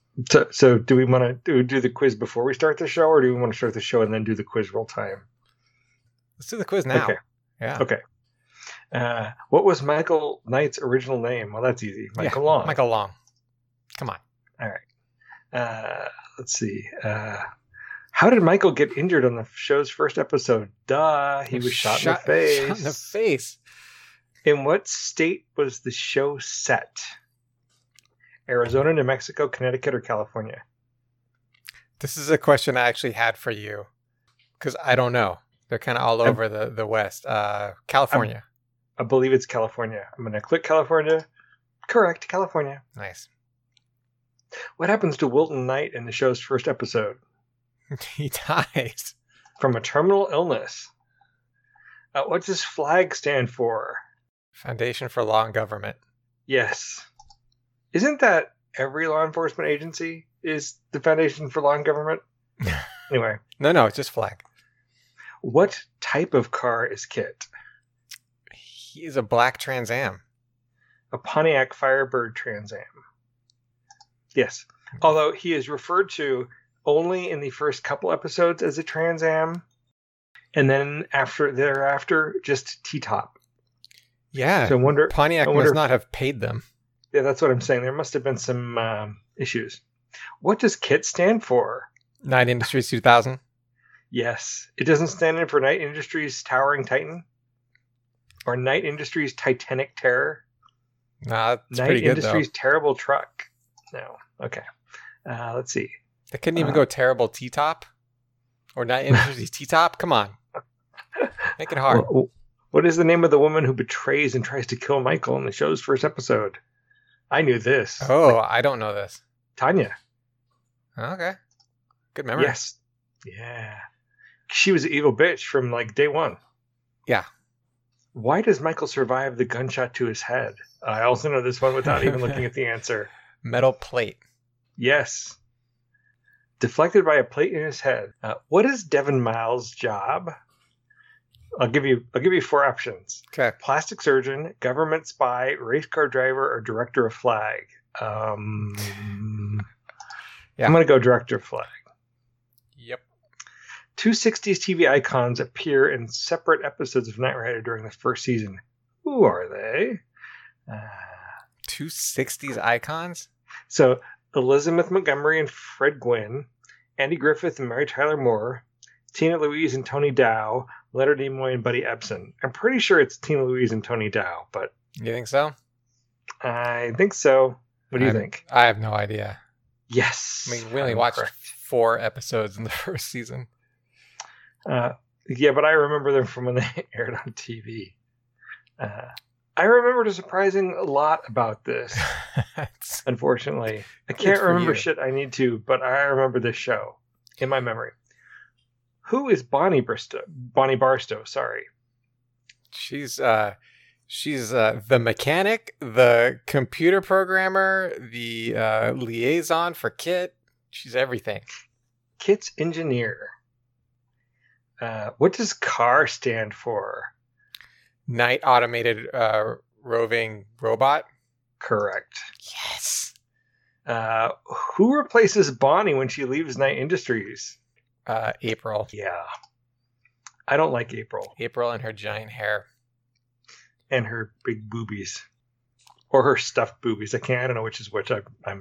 So do we want to do the quiz before we start the show, or do we want to start the show and then do the quiz real time? Let's do the quiz Okay. now. Yeah. Okay. What was Michael Knight's original name? Well, that's easy. Michael Long. Michael Long. Come on. All right. Let's see. How did Michael get injured on the show's first episode? Duh, he was shot in the face. Shot in the face. In what state was the show set? Arizona, New Mexico, Connecticut, or California? This is a question I actually had for you because I don't know. They're kind of all over the West. California. I believe it's California. I'm going to click California. Correct, California. Nice. What happens to Wilton Knight in the show's first episode? He dies. From a terminal illness. What does FLAG stand for? Foundation for Law and Government. Yes. Isn't that every law enforcement agency is the Foundation for Law and Government? Anyway. No, it's just FLAG. What type of car is Kit? He's a black Trans Am. A Pontiac Firebird Trans Am. Yes. Although he is referred to only in the first couple episodes as a Trans Am, and then thereafter, just T-Top. Yeah. So Pontiac must not have paid them. Yeah, that's what I'm saying. There must have been some issues. What does KIT stand for? Knight Industries 2000. Yes. It doesn't stand in for Knight Industries Towering Titan? Or Knight Industries Titanic Terror? Nah, that's Knight pretty good, Industries though. Terrible Truck? No. Okay. Let's see. They couldn't even go Terrible T-Top? Or Knight Industries T-Top? Come on. Make it hard. What is the name of the woman who betrays and tries to kill Michael in the show's first episode? I knew this. Oh, I don't know this. Tanya. Okay. Good memory. Yes. Yeah. She was an evil bitch from day one. Yeah. Why does Michael survive the gunshot to his head? I also know this one without even looking at the answer. Metal plate. Yes. Deflected by a plate in his head. What is Devin Miles' job? I'll give you 4 options. Okay. Plastic surgeon, government spy, race car driver, or director of FLAG. Yeah. I'm going to go director of FLAG. Yep. 2 60s TV icons appear in separate episodes of Knight Rider during the first season. Who are they? 2 60s icons? So, Elizabeth Montgomery and Fred Gwynn, Andy Griffith and Mary Tyler Moore, Tina Louise and Tony Dow, Leonard Nimoy and Buddy Ebsen. I'm pretty sure it's Tina Louise and Tony Dow, but... You think so? I think so. What do you think? I have no idea. Yes. I mean, we only watched 4 episodes in the first season. Yeah, but I remember them from when they aired on TV. I remembered a surprising lot about this, unfortunately. I can't remember shit I need to, but I remember this show in my memory. Who is Bonnie Barstow, sorry. She's the mechanic, the computer programmer, the liaison for KIT. She's everything. KIT's engineer. What does CAR stand for? Knight Automated Roving Robot. Correct. Yes. Who replaces Bonnie when she leaves Knight Industries? April. Yeah. I don't like April. April and her giant hair. And her big boobies. Or her stuffed boobies. I don't know which is which.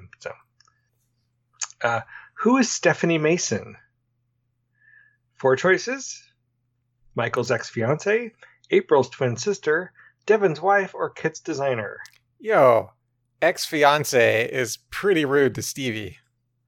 Who is Stephanie Mason? 4 choices. Michael's ex-fiancée, April's twin sister, Devin's wife, or Kit's designer. Yo, ex-fiancée is pretty rude to Stevie.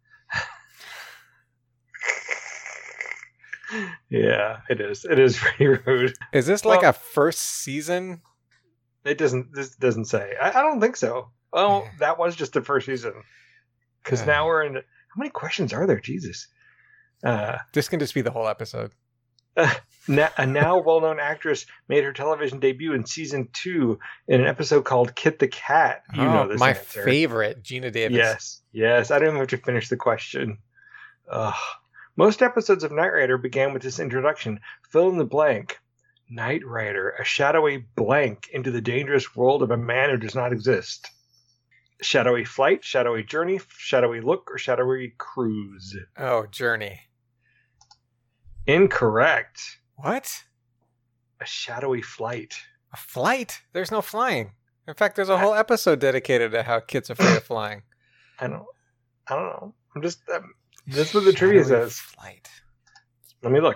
Yeah, it is. It is pretty rude. Is this like a first season? This doesn't say. I don't think so. Oh, that was just the first season. Because now we're in... How many questions are there? Jesus. This can just be the whole episode. A now well-known actress made her television debut in season 2 in an episode called Kit the Cat. You know this my answer. Favorite, Gina Davis. Yes. I don't even have to finish the question. Most episodes of Knight Rider began with this introduction. Fill in the blank. Knight Rider, a shadowy blank into the dangerous world of a man who does not exist. Shadowy flight, shadowy journey, shadowy look, or shadowy cruise? Oh, journey. Incorrect. What? A shadowy flight. A flight? There's no flying. In fact, there's a whole episode dedicated to how Kit's afraid of flying. I don't know. I'm just... this is what the trivia says. Flight. Let me look.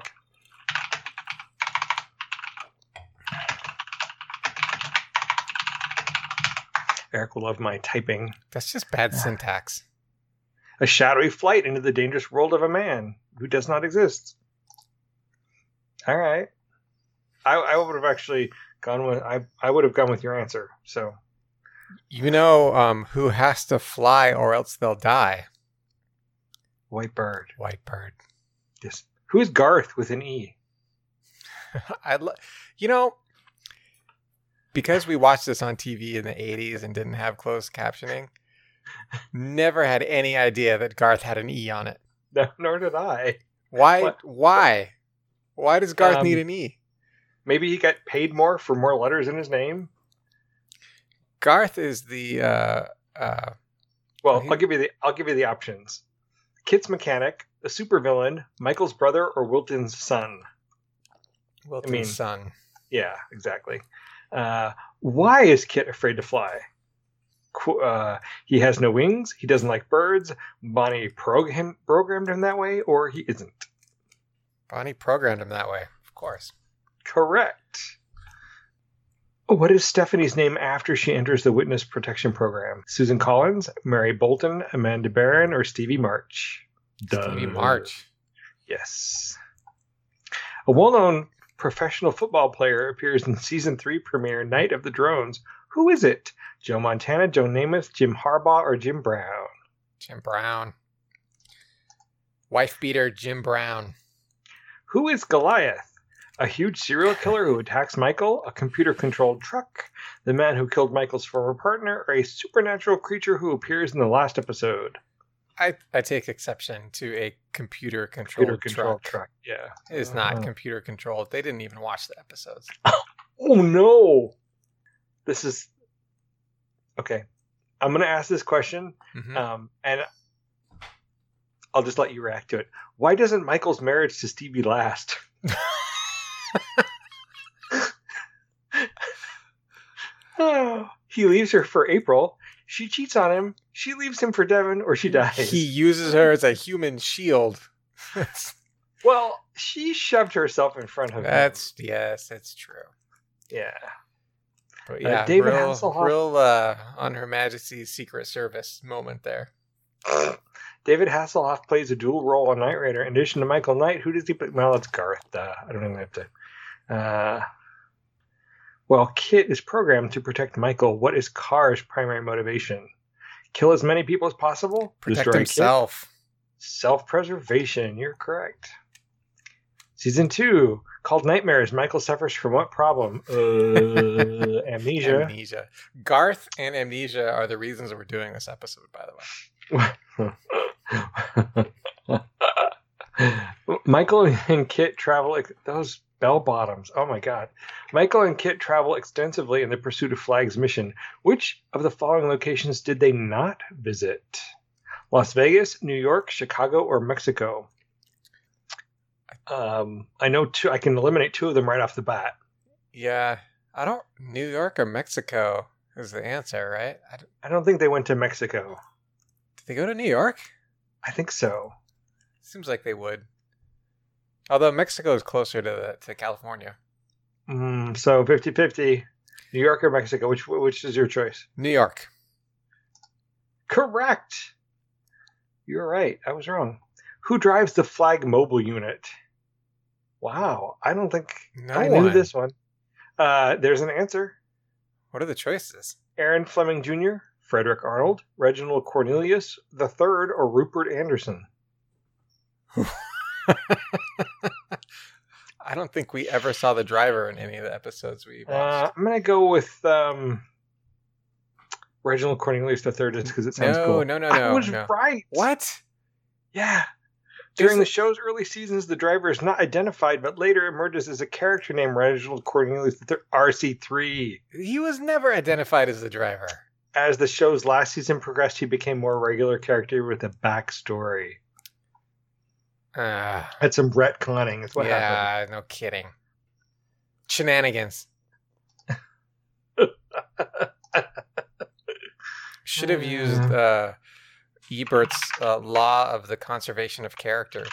Eric will love my typing. That's just bad syntax. A shadowy flight into the dangerous world of a man who does not exist. All right. I would have actually gone with... I would have gone with your answer, so... You know who has to fly or else they'll die? White Bird. White Bird. Yes. Who is Garth with an E? Because we watched this on TV in the 80s and didn't have closed captioning, never had any idea that Garth had an E on it. No, nor did I. Why? What? Why? Why does Garth need an E? Maybe he got paid more for more letters in his name. Garth is the. I'll give you the options: Kit's mechanic, a supervillain, Michael's brother, or Wilton's son. Wilton's son. Yeah, exactly. Why is Kit afraid to fly? He has no wings. He doesn't like birds. Bonnie programmed him that way, or he isn't. Bonnie programmed him that way, of course. Correct. What is Stephanie's name after she enters the witness protection program? Susan Collins, Mary Bolton, Amanda Barron, or Stevie March? Stevie March. Yes. A well-known professional football player appears in season 3 premiere Night of the Drones. Who is it? Joe Montana, Joe Namath, Jim Harbaugh, or Jim Brown? Jim Brown. Wife beater Jim Brown. Who is Goliath? A huge serial killer who attacks Michael, a computer-controlled truck, the man who killed Michael's former partner, or a supernatural creature who appears in the last episode? I take exception to a computer-controlled truck. Yeah. It is not computer-controlled. They didn't even watch the episodes. Oh, no! This is... Okay. I'm going to ask this question, and I'll just let you react to it. Why doesn't Michael's marriage to Stevie last? He leaves her for April. She cheats on him. She leaves him for Devin, or she dies. He uses her as a human shield. Well, she shoved herself in front of him. Yes, that's true. Yeah. But yeah, David Hasselhoff. Real on Her Majesty's Secret Service moment there. David Hasselhoff plays a dual role on Knight Rider. In addition to Michael Knight, who does he play? Well, it's Garth. I don't even have to... Well, Kit is programmed to protect Michael. What is Carr's primary motivation? Kill as many people as possible? Protect himself. Self-preservation. You're correct. Season 2, called Nightmares. Michael suffers from what problem? Amnesia. Amnesia. Garth and amnesia are the reasons that we're doing this episode, by the way. Michael and Kit travel... Those bell bottoms. Oh my God. Michael and Kit travel extensively in the pursuit of Flag's mission. Which of the following locations did they not visit? Las Vegas, New York, Chicago, or Mexico? I know two. I can eliminate 2 of them right off the bat. Yeah. New York or Mexico is the answer, right? I don't think they went to Mexico. Did they go to New York? I think so. Seems like they would. Although Mexico is closer to California. So 50-50. New York or Mexico? Which is your choice? New York. Correct. You're right. I was wrong. Who drives the Flag mobile unit? Wow. I don't think I knew this one. There's an answer. What are the choices? Aaron Fleming Jr., Frederick Arnold, Reginald Cornelius III, or Rupert Anderson? I don't think we ever saw the driver in any of the episodes we watched. I'm going to go with Reginald Cornelius III just because it sounds cool. No. I was right. What? Yeah. During the show's early seasons, the driver is not identified, but later emerges as a character named Reginald Cornelius III, RC3. He was never identified as the driver. as the show's last season progressed, he became more regular character with a backstory. Had some retconning is what happened. Yeah, no kidding. Shenanigans. Should have used Ebert's law of the conservation of characters.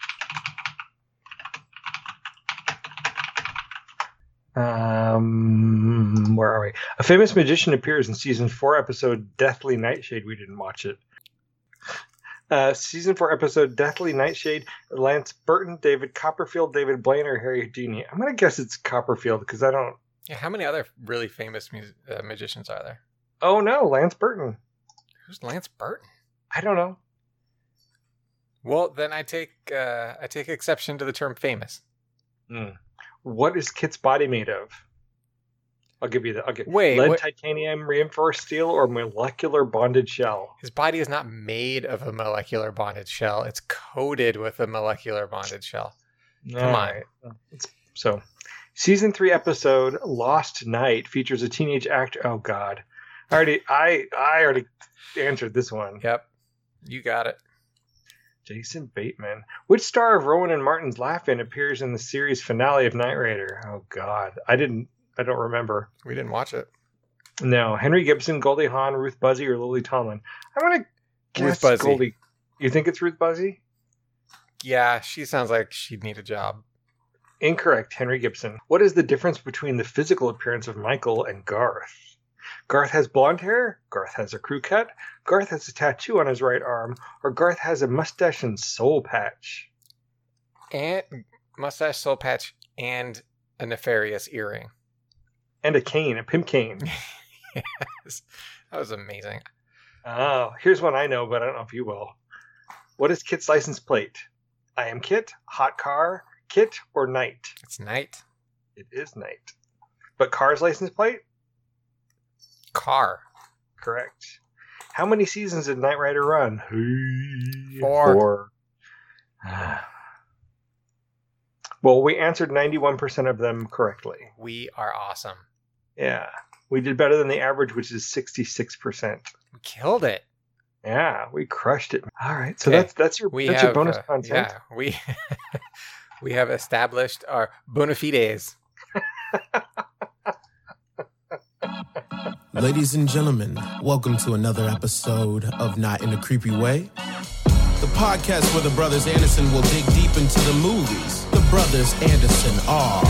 Where are we? A famous magician appears in season 4 episode Deathly Nightshade. We didn't watch it. Season 4 episode Deathly Nightshade. Lance Burton, David Copperfield, David Blaine, or Harry Houdini. I'm going to guess it's Copperfield because I don't... Yeah, how many other really famous magicians are there? Oh no, Lance Burton. Who's Lance Burton? I don't know. Well, then I take exception to the term famous. What is Kit's body made of? I'll give you that. Okay. Wait, lead, titanium, reinforced steel, or molecular bonded shell? His body is not made of a molecular bonded shell. It's coated with a molecular bonded shell. Come on. So, season 3 episode Lost Night features a teenage actor. Oh God, I already answered this one. Yep, you got it. Jason Bateman. Which star of Rowan and Martin's Laugh-In appears in the series finale of Knight Rider? Oh God, I don't remember. We didn't watch it. No. Henry Gibson, Goldie Hawn, Ruth Buzzy, or Lily Tomlin? I want to guess Ruth Buzzy. Goldie. You think it's Ruth Buzzy? Yeah, she sounds like she'd need a job. Incorrect. Henry Gibson. What is the difference between the physical appearance of Michael and Garth? Garth has blonde hair, Garth has a crew cut, Garth has a tattoo on his right arm, or Garth has a mustache and soul patch. And mustache, soul patch, and a nefarious earring. And a cane, a pimp cane. Yes. That was amazing. Oh, here's one I know, but I don't know if you will. What is Kit's license plate? I am Kit, hot car, Kit, or Knight? It's Knight. It is Knight. But car's license plate? Car. Correct. How many seasons did Knight Rider run? 4. Well, we answered 91% of them correctly. We are awesome. Yeah. We did better than the average, which is 66%. We killed it. Yeah, we crushed it. All right. So that's your bonus content. Yeah, we have established our bona fides. Ladies and gentlemen, welcome to another episode of Not in a Creepy Way, the podcast where the brothers Anderson will dig deep into the movies. The brothers Anderson are...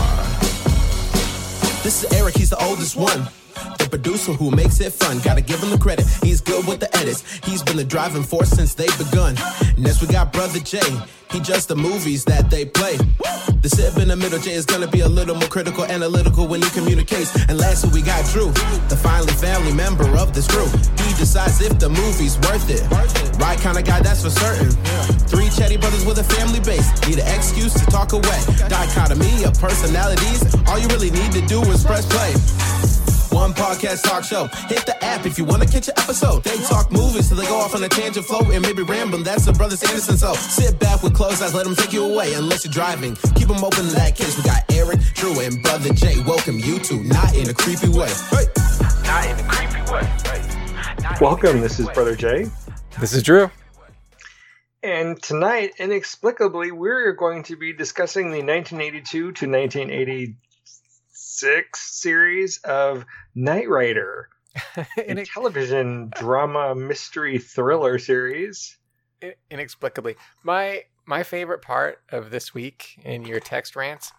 This is Eric, he's the oldest one. The producer who makes it fun. Gotta give him the credit, he's good with the edits. He's been the driving force since they've begun. Next we got Brother Jay, he judged the movies that they play. The sip in the middle, Jay is gonna be a little more critical, analytical when he communicates. And lastly we got Drew, the finally family member of this crew. He decides if the movie's worth it. Right kind of guy, that's for certain. 3 chatty brothers with a family base, need an excuse to talk away. Dichotomy of personalities, all you really need to do is press play. One podcast talk show. Hit the app if you want to catch an episode. They talk movies till they go off on a tangent flow and maybe rambling. That's the Brothers Anderson. So sit back with closed eyes, let them take you away. Unless you're driving, keep them open in that case. We got Eric, Drew, and Brother Jay. Welcome you to Not in a Creepy Way. Hey. Not in a creepy way. Hey. Welcome. This is Brother Jay. This is Drew. And tonight, inexplicably, we're going to be discussing the 1982 to 1986 series of Knight Rider, a television drama mystery thriller series. Inexplicably, my favorite part of this week in your text rants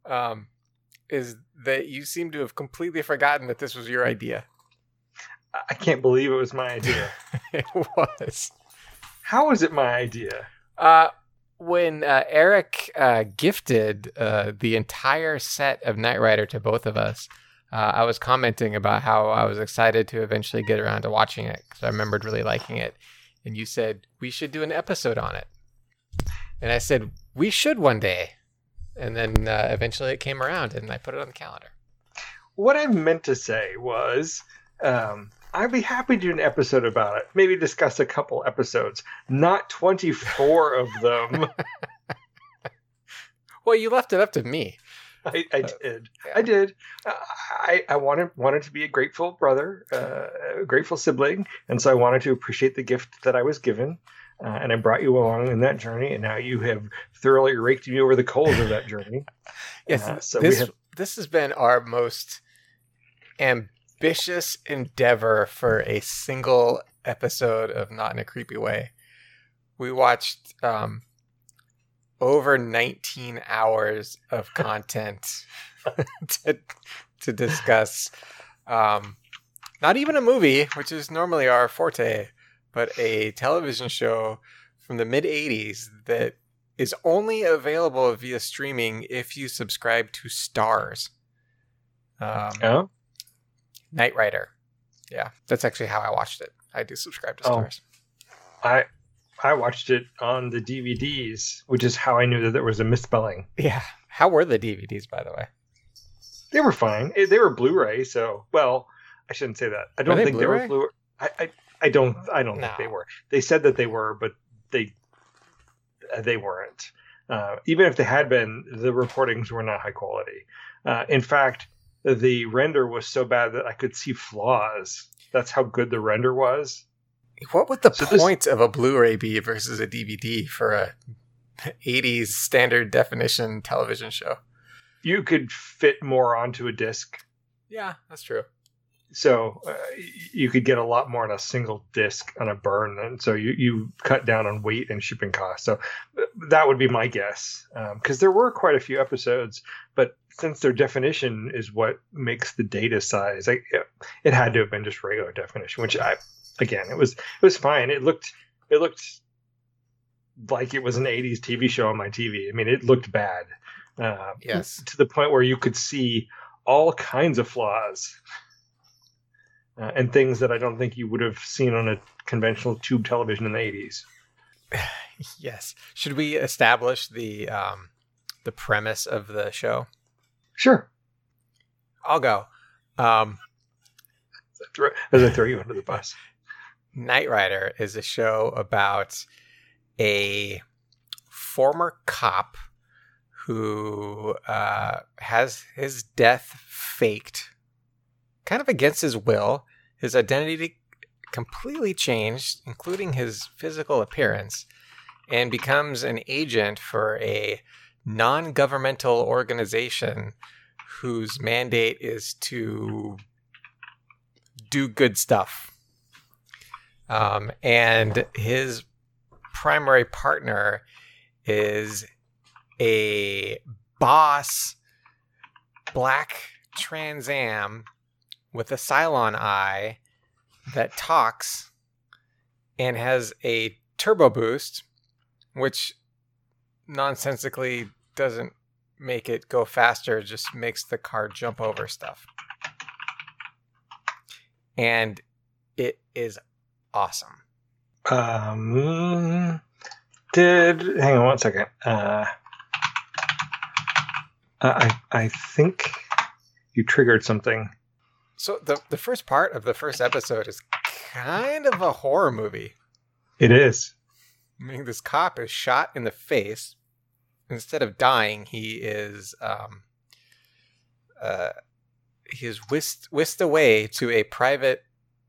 is that you seem to have completely forgotten that this was your idea. I can't believe it was my idea. It was. How was it my idea? When Eric gifted the entire set of Knight Rider to both of us, I was commenting about how I was excited to eventually get around to watching it because I remembered really liking it. And you said, we should do an episode on it. And I said, we should one day. And then eventually it came around and I put it on the calendar. What I meant to say was... I'd be happy to do an episode about it. Maybe discuss a couple episodes, not 24 of them. Well, you left it up to me. I did. Yeah. I did. I wanted to be a grateful brother, a grateful sibling, and so I wanted to appreciate the gift that I was given. And I brought you along in that journey, and now you have thoroughly raked me over the coals of that journey. Yes, so this has been our most ambitious endeavor for a single episode of Not in a Creepy Way. We watched over 19 hours of content to discuss not even a movie, which is normally our forte, but a television show from the mid-'80s that is only available via streaming if you subscribe to Starz. Knight Rider. Yeah, that's actually how I watched it. I do subscribe to Starz. I watched it on the DVDs, which is how I knew that there was a misspelling. Yeah. How were the DVDs, by the way? They were fine. They were Blu-ray, so, well, I shouldn't say that. I don't think Blu-ray? They were Blu-ray. I don't think they were. They said that they were, but they weren't. Even if they had been, the reportings were not high quality. In fact, the render was so bad that I could see flaws. That's how good the render was. What would the point of a Blu-ray be versus a DVD for a 80s standard definition television show? You could fit more onto a disc. Yeah, that's true. So you could get a lot more on a single disc on a burn, and so you cut down on weight and shipping costs. So that would be my guess, because there were quite a few episodes, but since their definition is what makes the data size, it had to have been just regular definition. Which it was fine. It looked like it was an 80s TV show on my TV. I mean, it looked bad. Yes, to the point where you could see all kinds of flaws. And things that I don't think you would have seen on a conventional tube television in the 80s. Yes. Should we establish the premise of the show? Sure. I'll go. As I throw you under the bus. Knight Rider is a show about a former cop who has his death faked, kind of against his will. His identity completely changed, including his physical appearance, and becomes an agent for a non-governmental organization whose mandate is to do good stuff. And his primary partner is a boss black Trans Am with a Cylon eye that talks and has a turbo boost, which nonsensically doesn't make it go faster, just makes the car jump over stuff. And it is awesome. Hang on one second. I think you triggered something. So the first part of the first episode is kind of a horror movie. It is. I mean, this cop is shot in the face. Instead of dying, he is whisked away to a private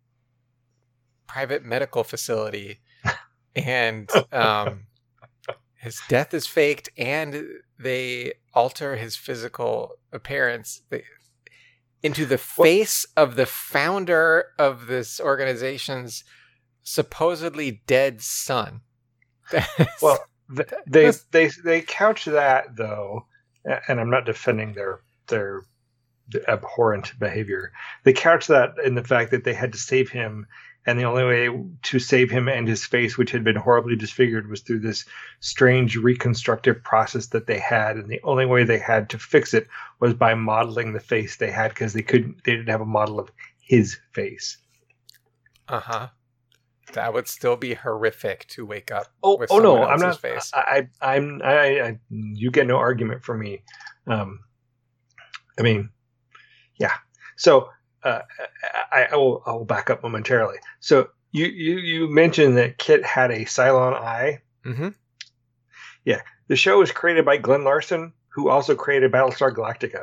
medical facility, and his death is faked, and they alter his physical appearance into the face of the founder of this organization's supposedly dead son. Well, they couch that, though, and I'm not defending their abhorrent behavior. They couch that in the fact that they had to save him, and the only way to save him and his face, which had been horribly disfigured, was through this strange reconstructive process that they had, and the only way they had to fix it was by modeling the face they had, because they didn't have a model of his face. That would still be horrific to wake up. With no, I'm not. Face. You get no argument from me. I mean, yeah. So I will back up momentarily. So you mentioned that Kit had a Cylon eye. Mm-hmm. Yeah, the show was created by Glenn Larson, who also created Battlestar Galactica.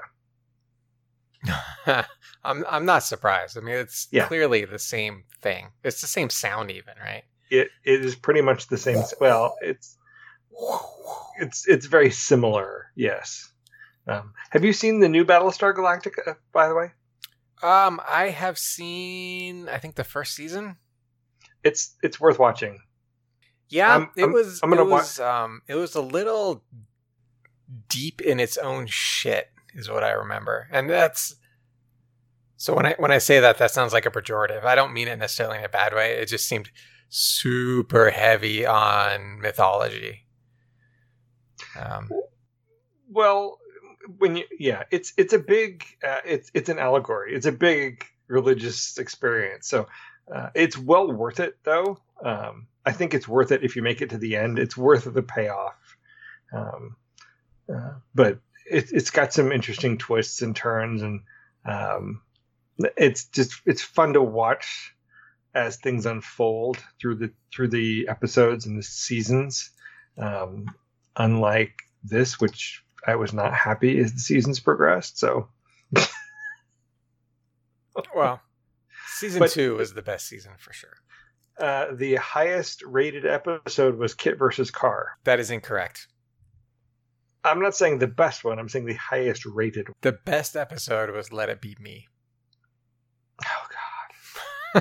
I'm not surprised. I mean, it's clearly the same thing. It's the same sound, even, right? It is pretty much the same. Well, it's very similar. Yes. Have you seen the new Battlestar Galactica, by the way? I have seen, I think, the first season. It's worth watching. Yeah, it was a little deep in its own shit, is what I remember. And that's, so when I say that sounds like a pejorative. I don't mean it necessarily in a bad way. It just seemed super heavy on mythology. Well, it's a big, it's an allegory. It's a big religious experience. So it's well worth it, though. I think it's worth it if you make it to the end. It's worth the payoff. But it's got some interesting twists and turns, and it's fun to watch as things unfold through the episodes and the seasons. Unlike this, which I was not happy as the seasons progressed. So, well, season 2 was the best season for sure. The highest rated episode was Kit versus Carr. That is incorrect. I'm not saying the best one. I'm saying the highest rated. The best episode was Let It Be Me. Oh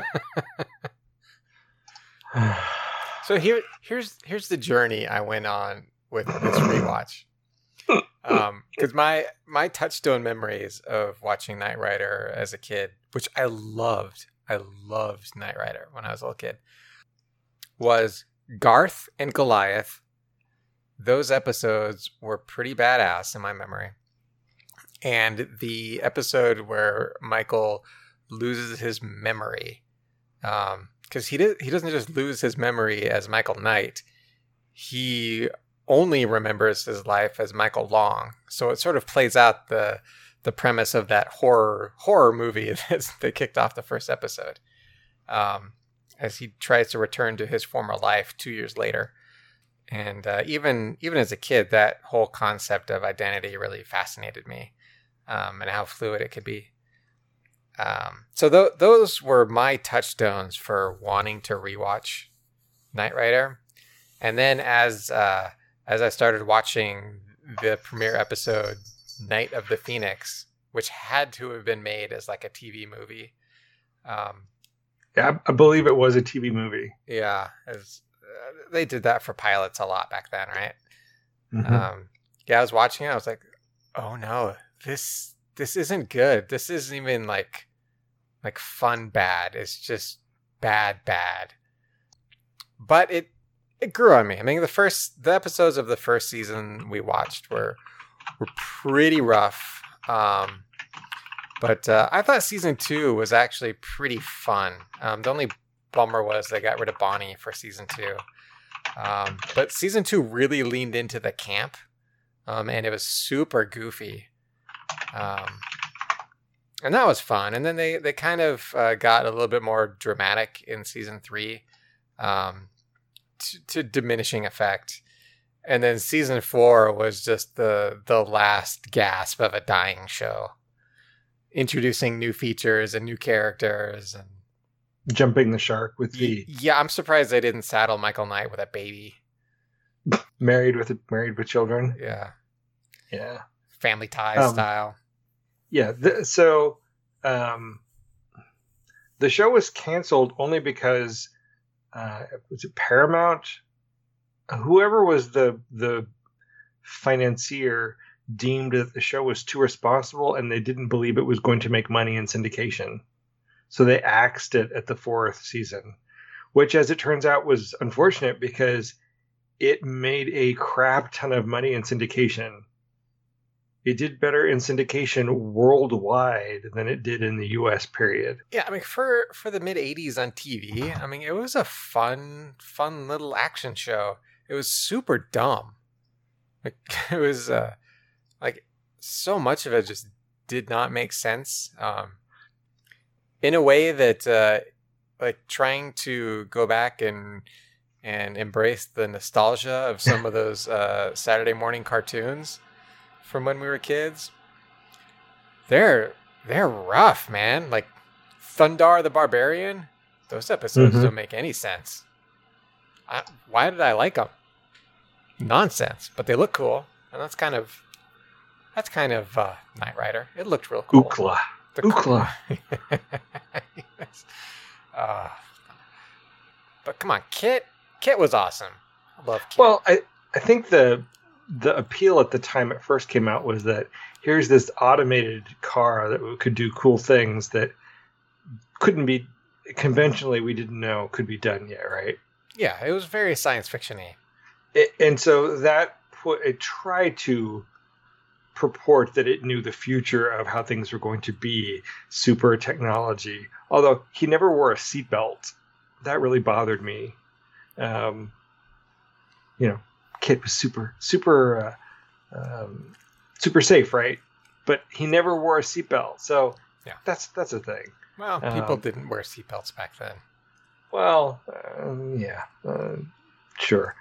God. So here's the journey I went on with this rewatch. Because my touchstone memories of watching Knight Rider as a kid, which I loved Knight Rider when I was a little kid, was Garth and Goliath. Those episodes were pretty badass in my memory. And the episode where Michael loses his memory, because he doesn't just lose his memory as Michael Knight, he only remembers his life as Michael Long. So it sort of plays out the premise of that horror movie that kicked off the first episode, as he tries to return to his former life 2 years later. And even as a kid, that whole concept of identity really fascinated me, and how fluid it could be. So those were my touchstones for wanting to rewatch Knight Rider. And then as I started watching the premiere episode, Night of the Phoenix, which had to have been made as like a TV movie. Yeah, I believe it was a TV movie. Yeah, they did that for pilots a lot back then, right? Mm-hmm. Yeah, I was watching it. I was like, oh no, this isn't good. This isn't even like fun bad. It's just bad. But it grew on me. I mean, the episodes of the first season we watched were pretty rough. But I thought season 2 was actually pretty fun. The only bummer was they got rid of Bonnie for season 2. But season 2 really leaned into the camp, and it was super goofy. And that was fun. And then they kind of got a little bit more dramatic in season 3, to diminishing effect. And then season 4 was just the last gasp of a dying show, introducing new features and new characters and jumping the shark with the... Yeah, I'm surprised they didn't saddle Michael Knight with a baby. married with children. Yeah. Family Ties style. Yeah. So the show was canceled only because was it Paramount? Whoever was the financier deemed that the show was too responsible, and they didn't believe it was going to make money in syndication. So they axed it at the 4th season, which, as it turns out, was unfortunate because it made a crap ton of money in syndication. It did better in syndication worldwide than it did in the U.S. period. Yeah, I mean, for the mid-'80s on TV, I mean, it was a fun little action show. It was super dumb. Like, it was like so much of it just did not make sense. In a way that like trying to go back and embrace the nostalgia of some of those Saturday morning cartoons from when we were kids, they're rough, man. Like Thundar the Barbarian, those episodes don't make any sense. Why did I like them? Nonsense, but they look cool, and that's kind of Knight Rider. It looked real cool. Ookla. Yes. But come on, Kit was awesome. I love Kit. Well, I think the appeal at the time it first came out was that here's this automated car that could do cool things that couldn't be conventionally, we didn't know could be done yet, right? Yeah, it was very science fiction-y. And so that it tried to purport that it knew the future of how things were going to be, super technology. Although he never wore a seatbelt, that really bothered me. Kit was super safe, right? But he never wore a seatbelt, so yeah, that's a thing. Well, people didn't wear seatbelts back then. Well, sure.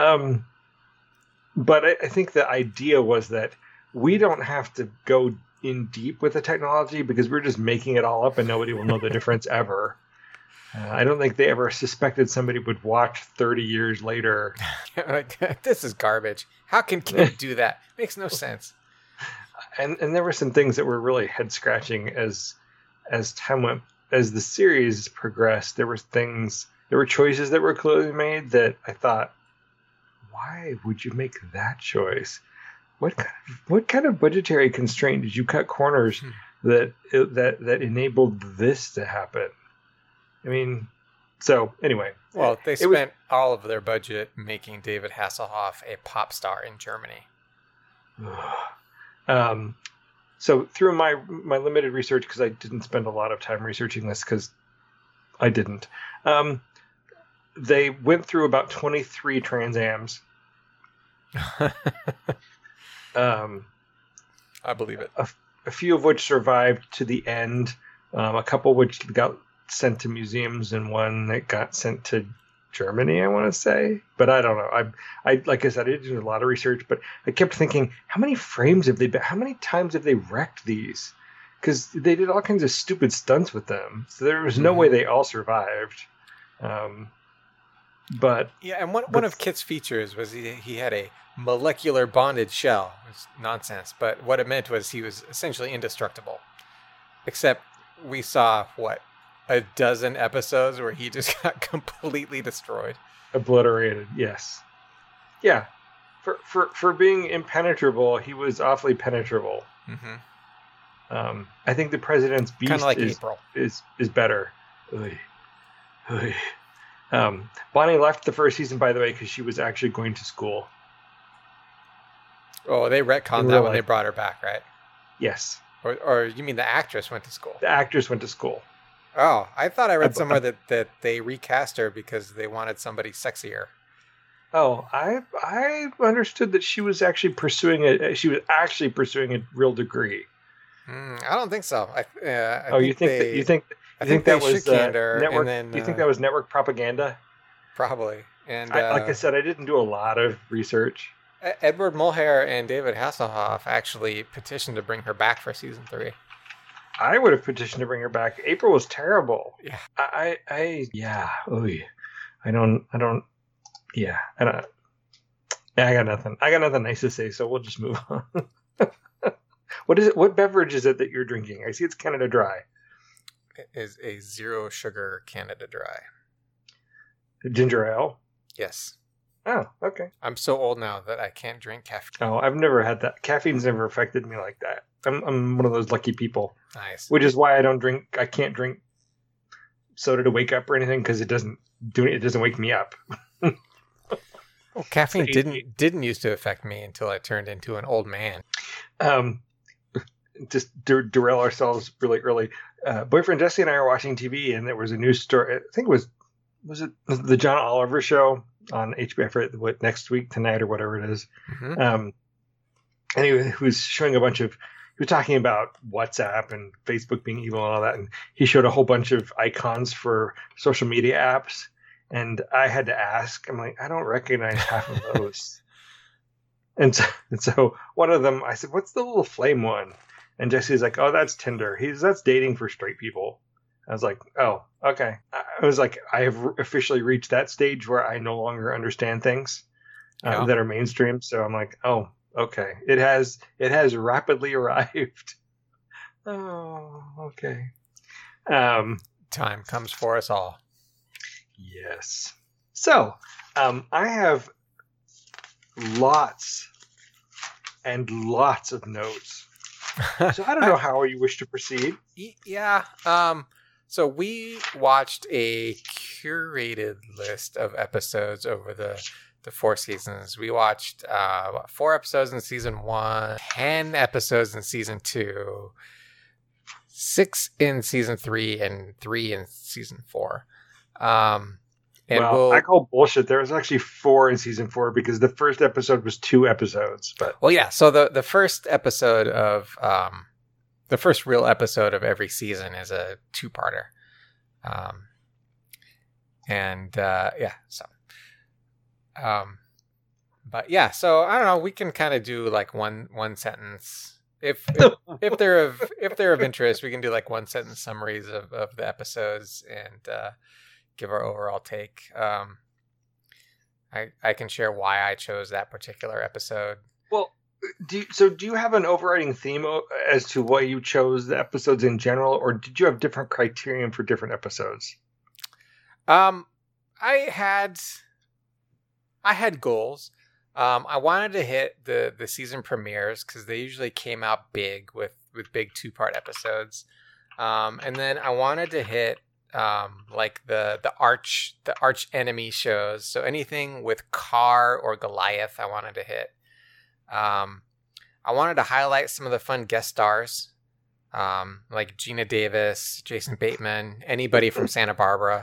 But I think the idea was that we don't have to go in deep with the technology because we're just making it all up and nobody will know the difference ever. I don't think they ever suspected somebody would watch 30 years later. Like, this is garbage. How can Kid do that? Makes no sense. And there were some things that were really head scratching as time went, as the series progressed. There were choices that were clearly made that I thought, why would you make that choice? What kind of budgetary constraint did you cut corners that enabled this to happen? I mean, so anyway. Well, they spent all of their budget making David Hasselhoff a pop star in Germany. So through my limited research, because I didn't spend a lot of time researching this, because I didn't. They went through about 23 Trans Ams. I believe it. A few of which survived to the end. A couple which got sent to museums, and one that got sent to Germany, I want to say. But I don't know. I like I said, I did do a lot of research, but I kept thinking, how many frames have they been? How many times have they wrecked these? Because they did all kinds of stupid stunts with them. So there was no way they all survived. But yeah, and one of Kit's features was he had a molecular bonded shell. It was nonsense, but what it meant was he was essentially indestructible. Except we saw, a dozen episodes where he just got completely destroyed. Obliterated, yes. Yeah. For being impenetrable, he was awfully penetrable. Mm-hmm. I think the President's Beast kind of like is better. Bonnie left the first season, by the way, because she was actually going to school. Oh, they retconned that when they brought her back, right? Yes. Or you mean the actress went to school? The actress went to school. Oh, I thought I read somewhere that they recast her because they wanted somebody sexier. Oh, I understood that she was actually pursuing a real degree. I don't think so. You think that was network? Then, you think that was network propaganda? Probably. And like I said, I didn't do a lot of research. Edward Mulhare and David Hasselhoff actually petitioned to bring her back for season 3. I would have petitioned to bring her back. April was terrible. Yeah. I got nothing. I got nothing nice to say, so we'll just move on. What is it? What beverage is it that you're drinking? I see it's Canada Dry. It is a 0 sugar Canada Dry. Ginger ale? Yes. Oh, okay. I'm so old now that I can't drink caffeine. Oh, I've never had that. Caffeine's never affected me like that. I'm one of those lucky people. Nice. Which is why I can't drink soda to wake up or anything, because it doesn't wake me up. Well, caffeine didn't used to affect me until I turned into an old man. Just derail ourselves really early. Boyfriend Jesse and I were watching TV, and there was a news story. I think it was it the John Oliver show on HBO for next week, tonight, or whatever it is. Mm-hmm. And he was showing he was talking about WhatsApp and Facebook being evil and all that. And he showed a whole bunch of icons for social media apps. And I had to ask, I'm like, I don't recognize half of those. And so one of them, I said, "What's the little flame one?" And Jesse's like, "Oh, that's Tinder. That's dating for straight people." I was like, "Oh, okay." I was like, I have officially reached that stage where I no longer understand things that are mainstream. So I'm like, "Oh, okay." It has rapidly arrived. Oh, okay. Time comes for us all. Yes. So, I have lots and lots of notes. So I don't know how you wish to proceed. Yeah. So we watched a curated list of episodes over the 4 seasons. We watched 4 episodes in season 1, 10 episodes in season 2, 6 in season 3, and 3 in season 4. I call bullshit. There was actually 4 in season 4 because the first episode was 2 episodes. But so the first episode of the first real episode of every season is a 2-parter. So I don't know. We can kind of do like one sentence. If they're of interest, we can do like 1 sentence summaries of the episodes and give our overall take. I can share why I chose that particular episode. Well, do you have an overriding theme as to why you chose the episodes in general, or did you have different criterion for different episodes? I had goals. I wanted to hit the season premieres because they usually came out big with big 2-part episodes, and then I wanted to hit like the arch enemy shows. So anything with Carr or Goliath, I wanted to hit. I wanted to highlight some of the fun guest stars, like Gina Davis, Jason Bateman, anybody from Santa Barbara.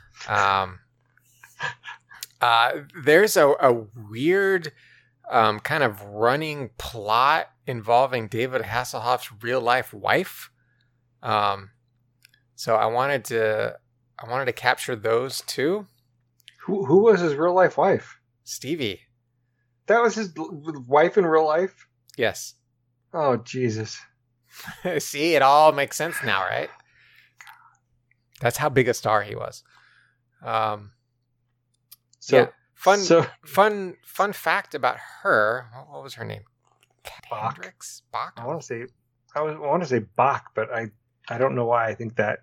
There's a weird kind of running plot involving David Hasselhoff's real life wife. So I wanted to capture those too. Who was his real life wife? Stevie. That was his wife in real life? Yes. Oh, Jesus. See, it all makes sense now, right? That's how big a star he was. Fun fact about her. What was her name? Bach. Hendricks? Bach? I want to say Bach, but I don't know why I think that.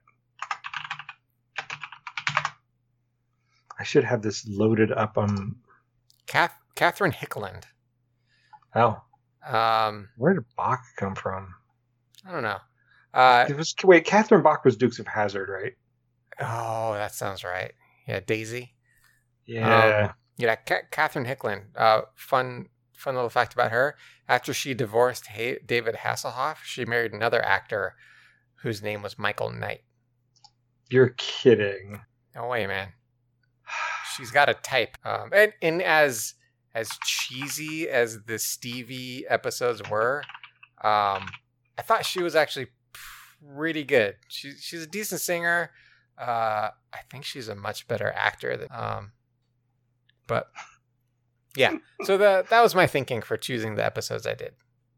I should have this loaded up on Catherine Hickland. Oh. Where did Bach come from? I don't know. Catherine Bach was Dukes of Hazzard, right? Oh, that sounds right. Yeah, Daisy. Yeah. Catherine Hickland. Fun little fact about her. After she divorced David Hasselhoff, she married another actor whose name was Michael Knight. You're kidding. No way, man. She's got a type. And as cheesy as the Stevie episodes were, I thought she was actually pretty good. She's a decent singer. I think she's a much better actor than, but yeah. So that was my thinking for choosing the episodes I did.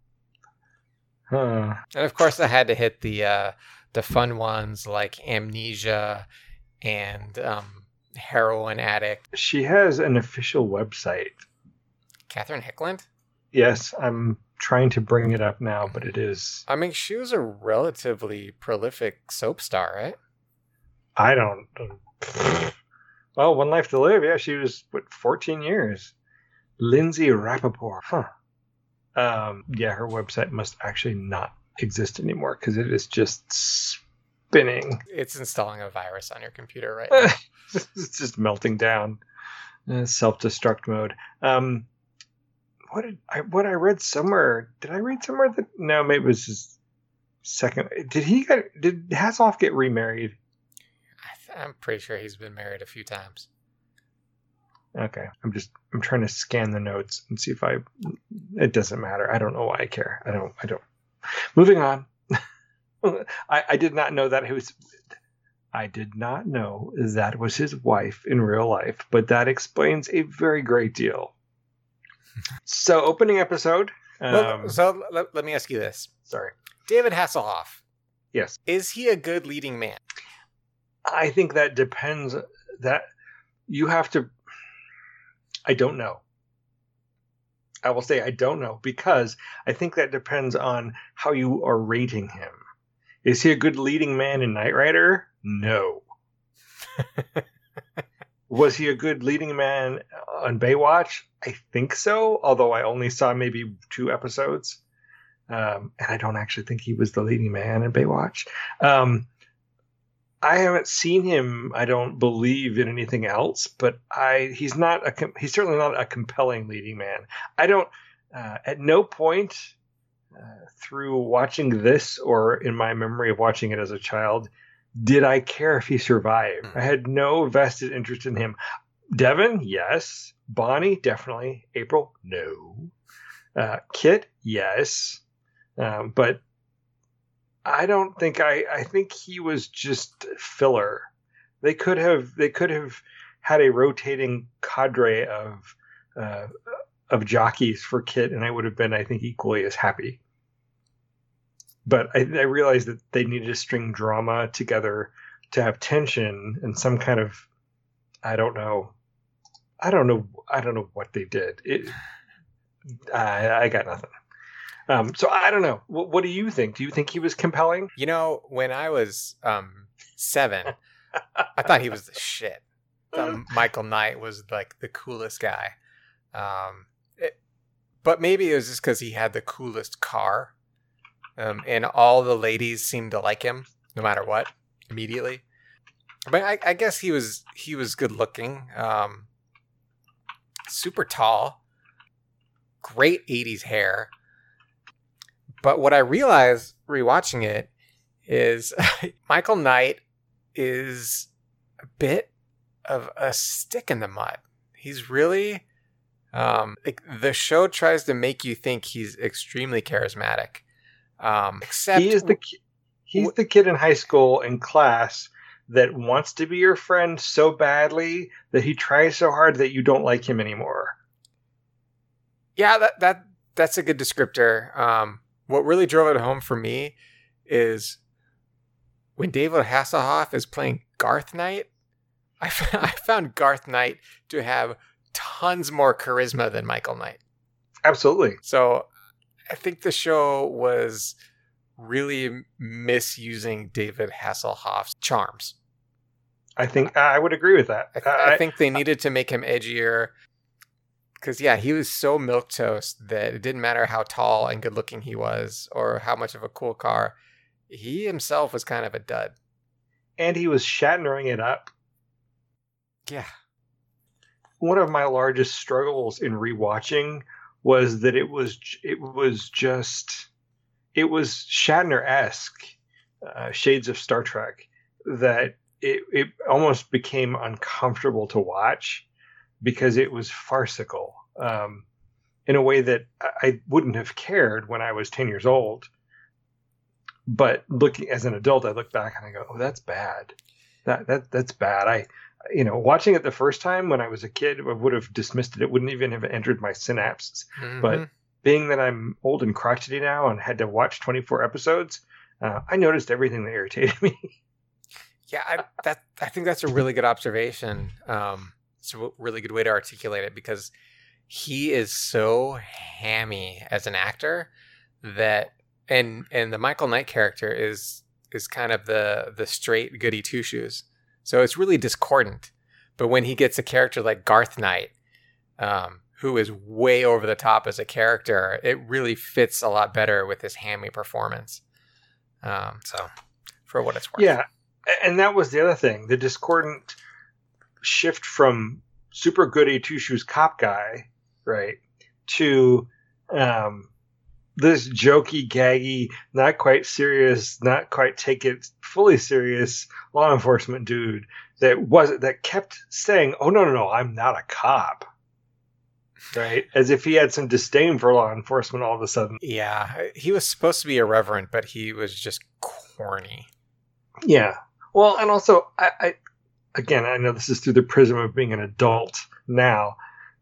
Huh. And of course I had to hit the fun ones like Amnesia and Heroin Addict. She has an official website. Catherine Hickland? Yes, I'm trying to bring it up now, but it is... I mean, she was a relatively prolific soap star, right? I don't... Well, One Life to Live, yeah, she was, 14 years. Lindsay Rappaport. Huh. Yeah, her website must actually not exist anymore because it is just spinning. It's installing a virus on your computer right now. It's just melting down. Self-destruct mode. What I read somewhere? Did I read somewhere that no? Maybe it was his second. Did Hasselhoff get remarried? I'm pretty sure he's been married a few times. Okay, I'm trying to scan the notes and see if it doesn't matter. I don't know why I care. I don't. Moving on. I did not know that I did not know that was his wife in real life, but that explains a very great deal. So, opening episode. Let me ask you this. Sorry. David Hasselhoff. Yes. Is he a good leading man? I think that depends. That you have to. I don't know. I will say I don't know, because I think that depends on how you are rating him. Is he a good leading man in Knight Rider? No. Was he a good leading man on Baywatch? I think so, although I only saw maybe 2 episodes. And I don't actually think he was the leading man in Baywatch. I haven't seen him, I don't believe, in anything else, but he's certainly not a compelling leading man. I don't, at no point through watching this or in my memory of watching it as a child, did I care if he survived. I had no vested interest in him. Devin, yes. Bonnie, definitely. April, no. Kit, yes. But I don't think I think he was just filler. They could have had a rotating cadre of jockeys for Kit, and I would have been, I think, equally as happy. But I realized that they needed to string drama together to have tension and some kind of, I don't know what they did. I got nothing. So I don't know. What do you think? Do you think he was compelling? You know, when I was 7, I thought he was the shit. I thought Michael Knight was like the coolest guy. But maybe it was just because he had the coolest car. And all the ladies seemed to like him, no matter what, immediately. But I guess he was good looking, super tall, great 80s hair. But what I realized rewatching it is Michael Knight is a bit of a stick in the mud. He's really like the show tries to make you think he's extremely charismatic. Except he's the kid in high school in class that wants to be your friend so badly that he tries so hard that you don't like him anymore. Yeah, that's a good descriptor. What really drove it home for me is when David Hasselhoff is playing Garth Knight. I found Garth Knight to have tons more charisma than Michael Knight. Absolutely. So I think the show was really misusing David Hasselhoff's charms. I think I would agree with that. I think they needed to make him edgier because, yeah, he was so milquetoast that it didn't matter how tall and good looking he was or how much of a cool car. He himself was kind of a dud. And he was Shatnering it up. Yeah. One of my largest struggles in rewatching was that it was Shatner-esque, shades of Star Trek, that it almost became uncomfortable to watch because it was farcical in a way that I wouldn't have cared when I was 10 years old. But looking as an adult, I look back and I go, "Oh, that's bad. That's bad." Watching it the first time when I was a kid, I would have dismissed it. It wouldn't even have entered my synapses. Mm-hmm. But being that I'm old and crotchety now and had to watch 24 episodes, I noticed everything that irritated me. Yeah, I think that's a really good observation. It's a really good way to articulate it because he is so hammy as an actor that, and the Michael Knight character is kind of the straight goody two shoes. So it's really discordant. But when he gets a character like Garth Knight, who is way over the top as a character, it really fits a lot better with his hammy performance. So for what it's worth. Yeah. And that was the other thing, the discordant shift from super goody two shoes cop guy, right, to this jokey, gaggy, not quite serious, not quite take it fully serious law enforcement dude that kept saying, "Oh no, I'm not a cop." Right? As if he had some disdain for law enforcement all of a sudden. Yeah, he was supposed to be irreverent, but he was just corny. Yeah. Well, and also, I know this is through the prism of being an adult now,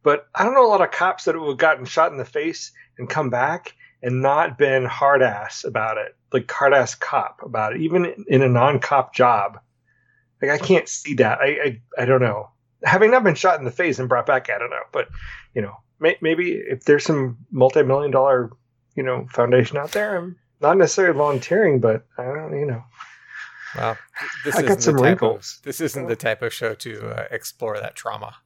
but I don't know a lot of cops that have gotten shot in the face and come back and not been hard ass about it, like hard ass cop about it, even in a non-cop job. Like, I can't see that. I don't know. Having not been shot in the face and brought back, I don't know. But, maybe if there's some multi-million-dollar, foundation out there, I'm not necessarily volunteering, but I don't, Well, I got some wrinkles. This isn't the type of show to explore that trauma.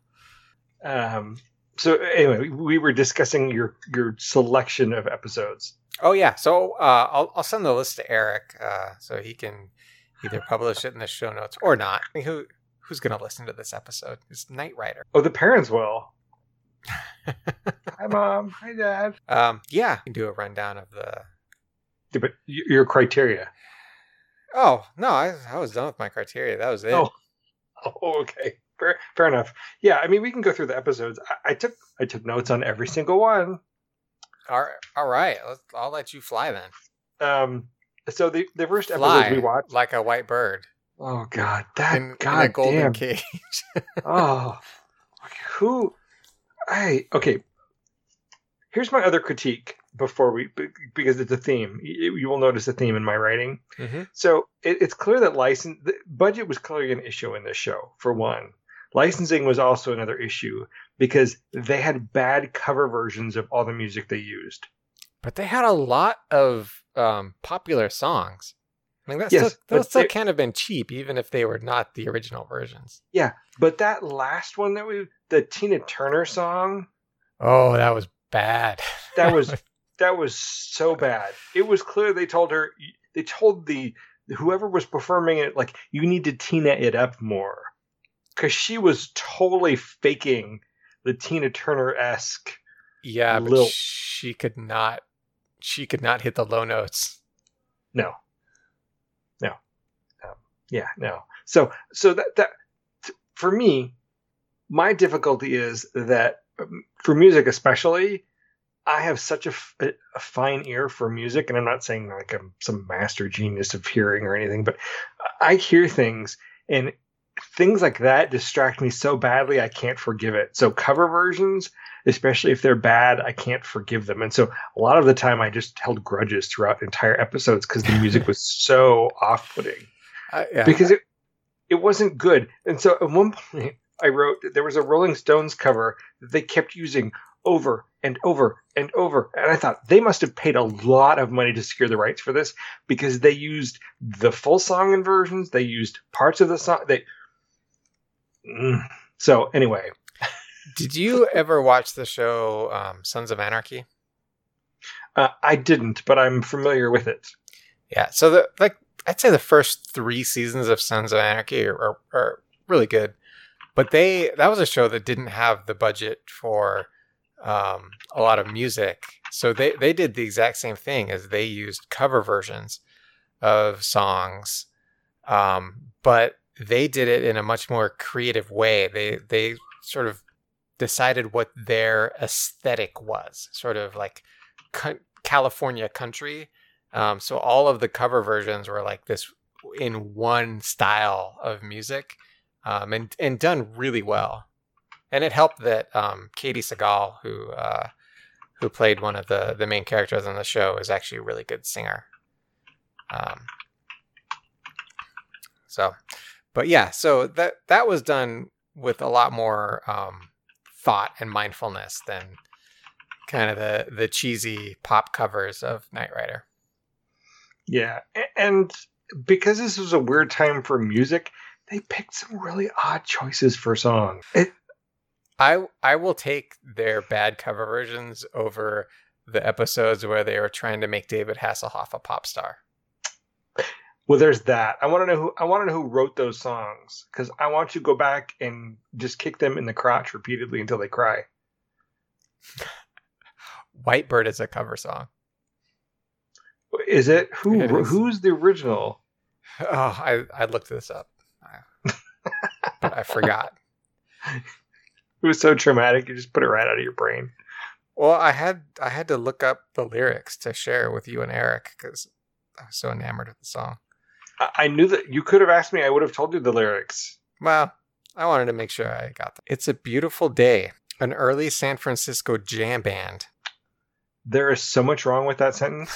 So anyway, we were discussing your selection of episodes. Oh yeah, so I'll send the list to Eric so he can either publish it in the show notes or not. I mean, who's going to listen to this episode? It's Knight Rider. Oh, the parents will. Hi, Mom. Hi, Dad. Yeah, you can do a rundown of the. Yeah, but your criteria. Oh no, I was done with my criteria. That was it. Oh okay. Fair enough. Yeah, I mean, we can go through the episodes. I took notes on every single one. All right. I'll let you fly then. So the first episode we watched, like a white bird. Oh God, in a golden cage. Oh, okay. Here's my other critique because it's a theme. You will notice a theme in my writing. Mm-hmm. So it's clear that the budget was clearly an issue in this show. For one, licensing was also another issue because they had bad cover versions of all the music they used. But they had a lot of popular songs. I mean, those still can't have been cheap, even if they were not the original versions. Yeah, but that last one the Tina Turner song. Oh, that was bad. That was so bad. It was clear they told whoever was performing it, like, you need to Tina it up more, because she was totally faking the Tina Turner-esque. Yeah, but she could not hit the low notes. No. So that for me, my difficulty is that for music especially, I have such a fine ear for music, and I'm not saying like I'm some master genius of hearing or anything, but I hear things, and things like that distract me so badly I can't forgive it. So cover versions, especially if they're bad, I can't forgive them. And so a lot of the time I just held grudges throughout entire episodes because the music was so off-putting. Because it wasn't good. And so at one point I wrote that there was a Rolling Stones cover that they kept using over and over and over. And I thought they must have paid a lot of money to secure the rights for this, because they used the full song in versions. They used parts of the song. So anyway. Did you ever watch the show Sons of Anarchy? I didn't, but I'm familiar with it. Yeah. So I'd say the first 3 seasons of Sons of Anarchy are really good. But that was a show that didn't have the budget for a lot of music. So they did the exact same thing, as they used cover versions of songs. But they did it in a much more creative way. They sort of decided what their aesthetic was, sort of like California country. So all of the cover versions were like this in one style of music. And done really well, and it helped that Katie Seagal, who played one of the main characters on the show, is actually a really good singer. So that was done with a lot more thought and mindfulness than kind of the cheesy pop covers of Knight Rider. Yeah, and because this was a weird time for music, they picked some really odd choices for songs. I will take their bad cover versions over the episodes where they were trying to make David Hasselhoff a pop star. Well, there's that. I want to know who wrote those songs, because I want you to go back and just kick them in the crotch repeatedly until they cry. Whitebird is a cover song. Is it? Who's the original? Oh, I looked this up. But I forgot. It was so traumatic, you just put it right out of your brain. Well, I had to look up the lyrics to share with you and Eric, because I was so enamored with the song. I knew that you could have asked me. I would have told you the lyrics. Well, I wanted to make sure I got them. It's a beautiful day. An early San Francisco jam band. There is so much wrong with that sentence.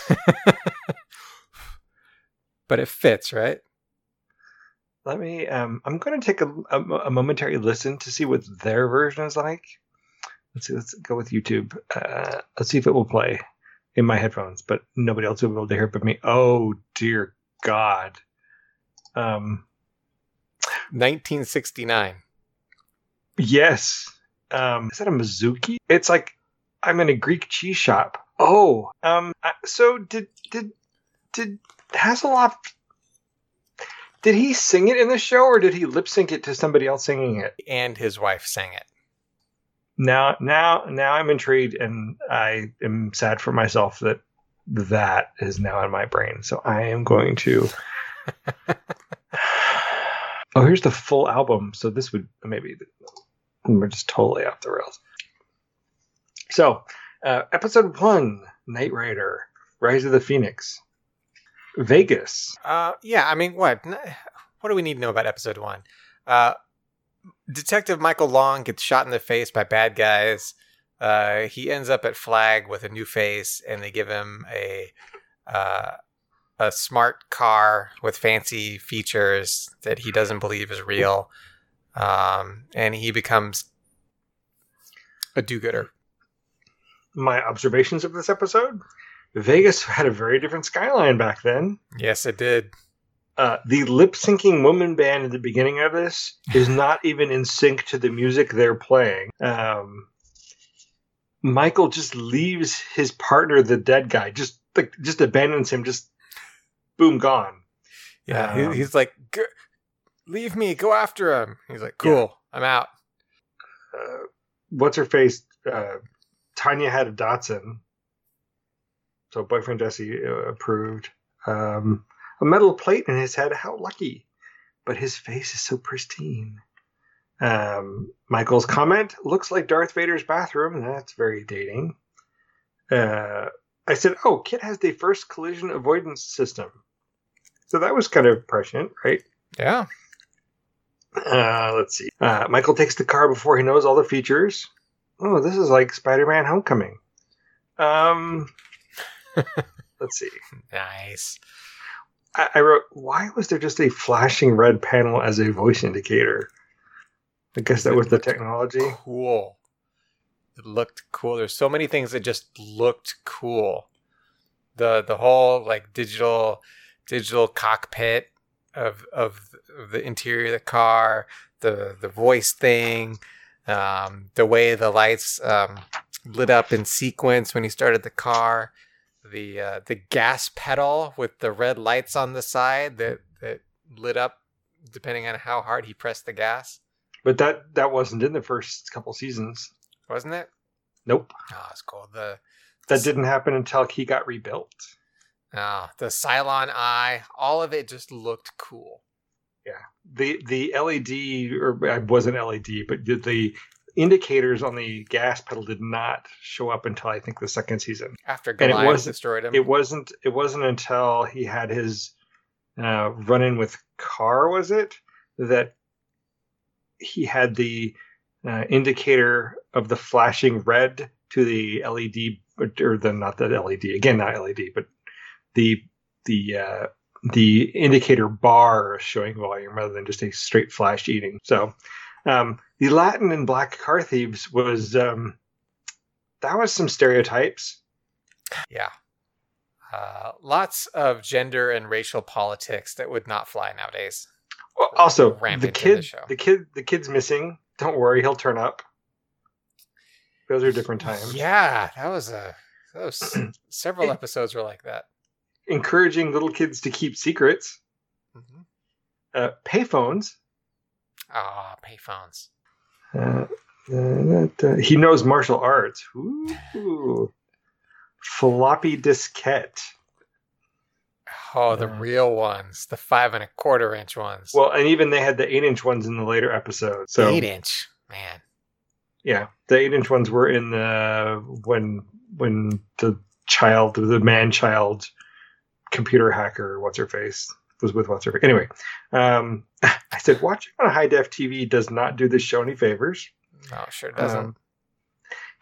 But it fits, right? Let me, I'm going to take a momentary listen to see what their version is like. Let's see, let's go with YouTube. Let's see if it will play in my headphones, but nobody else will be able to hear it but me. Oh, dear God. 1969. Yes. Is that a Mizuki? It's like I'm in a Greek cheese shop. Oh, so did Hasselhoff, did he sing it in the show or did he lip sync it to somebody else singing it? And his wife sang it. Now I'm intrigued, and I am sad for myself that is now in my brain. So I am going to. Oh, here's the full album. So this would maybe we're just totally off the rails. So, episode 1, Knight Rider, Rise of the Phoenix, Vegas. Yeah, I mean, what do we need to know about episode 1? Detective Michael Long gets shot in the face by bad guys. He ends up at Flag with a new face, and they give him a smart car with fancy features that he doesn't believe is real. And he becomes a do-gooder. My observations of this episode: Vegas had a very different skyline back then. Yes, it did. The lip-syncing woman band at the beginning of this is not even in sync to the music they're playing. Michael just leaves his partner, the dead guy, just abandons him, just boom, gone. Yeah, he's like, leave me, go after him. He's like, cool, yeah. I'm out. What's her face? Tanya had a Datsun, so boyfriend Jesse approved. A metal plate in his head, how lucky. But his face is so pristine. Michael's comment, looks like Darth Vader's bathroom. That's very dating. I said, oh, Kit has the first collision avoidance system. So that was kind of prescient, right? Yeah. Let's see. Michael takes the car before he knows all the features. Oh, this is like Spider-Man Homecoming. Let's see. Nice. I wrote, why was there just a flashing red panel as a voice indicator? I guess that was the technology. Cool. It looked cool. There's so many things that just looked cool. The whole like digital cockpit of the interior of the car, the voice thing, the way the lights lit up in sequence when he started the car. The gas pedal with the red lights on the side that lit up depending on how hard he pressed the gas. But that wasn't in the first couple seasons. Wasn't it? Nope. Oh, it's cool. That didn't happen until he got rebuilt. Oh, the Cylon eye, all of it just looked cool. Yeah. The LED, or it wasn't LED, but the indicators on the gas pedal did not show up until I think the second season. After Goliath destroyed him. It wasn't until he had his run-in with Carr, was it, that he had the indicator of the flashing red to the LED, or not the LED again, not LED, but the indicator bar showing volume rather than just a straight flash eating. So the Latin and black car thieves was that was some stereotypes. Yeah. Lots of gender and racial politics that would not fly nowadays. Well, also, the kid's missing. Don't worry, he'll turn up. Those are different times. Yeah, that was several episodes were like that. Encouraging little kids to keep secrets. Mm-hmm. Payphones. Ah, payphones. He knows martial arts. Ooh. Floppy diskette. Oh, the real ones, the 5 1/4-inch ones. Well, and even they had the 8-inch ones in the later episodes. So 8-inch, man. Yeah, the 8-inch ones were in the when the man-child computer hacker, what's her face, was with what's her face. Anyway, I said watching on a high def TV does not do this show any favors. No, sure doesn't.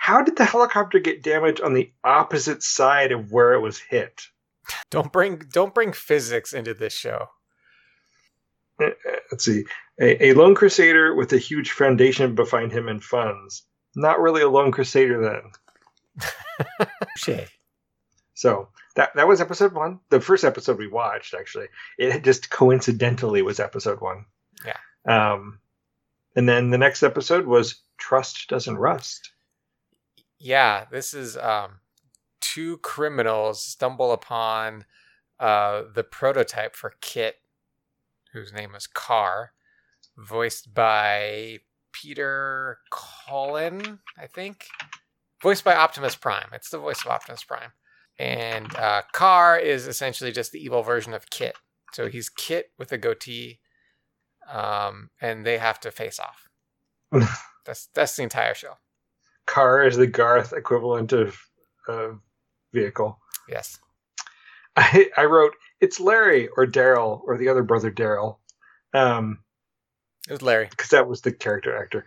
how did the helicopter get damaged on the opposite side of where it was hit? Don't bring physics into this show. Let's see. A lone crusader with a huge foundation behind him and funds. Not really a lone crusader then. Shit. So that was episode 1. The first episode we watched, actually. It just coincidentally was episode 1. Yeah. And then the next episode was Trust Doesn't Rust. Yeah, this is 2 criminals stumble upon the prototype for Kit, whose name is Carr, voiced by Peter Cullen, I think. Voiced by Optimus Prime. It's the voice of Optimus Prime. And Carr is essentially just the evil version of Kit. So he's Kit with a goatee, and they have to face off. That's the entire show. Carr is the Garth equivalent of vehicle. Yes. I wrote, it's Larry or Daryl or the other brother Daryl. It was Larry. Because that was the character actor.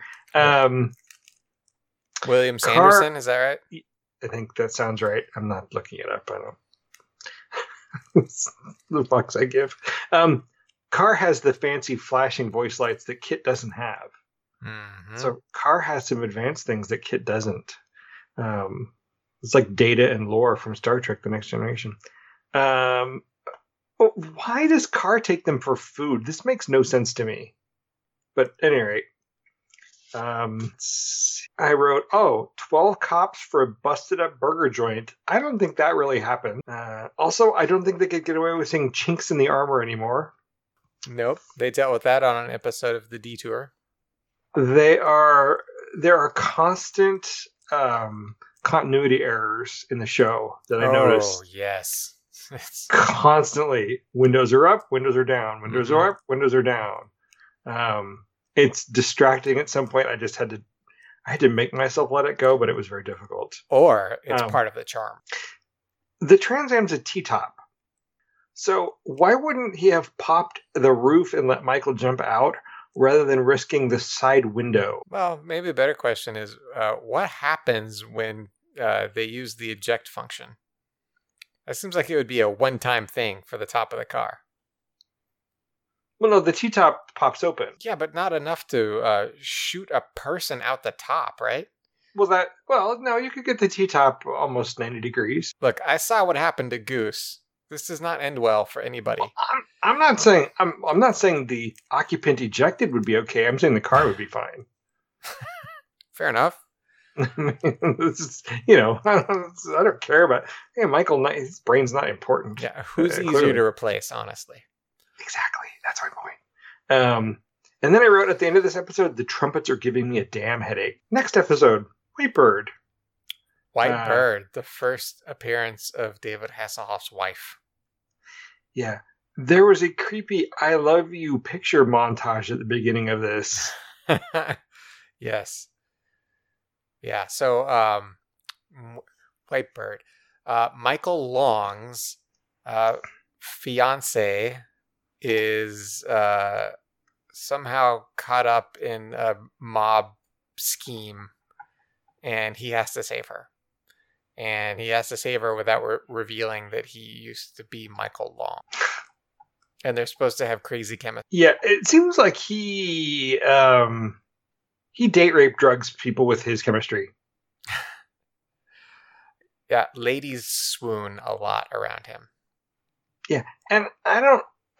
William Sanderson, is that right? I think that sounds right. I'm not looking it up. I don't. The fucks I give. Carr has the fancy flashing voice lights that Kit doesn't have. Mm-hmm. So Carr has some advanced things that Kit doesn't. It's like Data and Lore from Star Trek: The Next Generation. Why does Carr take them for food? This makes no sense to me. But at any rate, I wrote, 12 cops for a busted up burger joint. I don't think that really happened. Also, I don't think they could get away with saying chinks in the armor anymore. Nope. They dealt with that on an episode of The Detour. There are constant continuity errors in the show that I noticed. Oh, yes. Constantly. Windows are up, windows are down. Windows are up, windows are down. It's distracting at some point. I had to make myself let it go, but it was very difficult. Or it's part of the charm. The Trans Am's a T-top. So why wouldn't he have popped the roof and let Michael jump out rather than risking the side window? Well, maybe a better question is, what happens when they use the eject function? That seems like it would be a one-time thing for the top of the car. Well, no, the T-top pops open. Yeah, but not enough to shoot a person out the top, right? Well, no, you could get the T-top almost 90 degrees. Look, I saw what happened to Goose. This does not end well for anybody. Well, I'm not saying the occupant ejected would be okay. I'm saying the car would be fine. Fair enough. I don't care about. Hey, Michael, his brain's not important. Yeah, who's easier to replace, honestly? Exactly. That's my point. And then I wrote at the end of this episode, the trumpets are giving me a damn headache. Next episode, White Bird. White Bird, the first appearance of David Hasselhoff's wife. Yeah. There was a creepy I love you picture montage at the beginning of this. Yes. Yeah, so White Bird. Michael Long's fiance is somehow caught up in a mob scheme, and he has to save her. And he has to save her without revealing that he used to be Michael Long. And they're supposed to have crazy chemistry. Yeah, it seems like he date rape drugs people with his chemistry. Yeah, ladies swoon a lot around him. Yeah, and I don't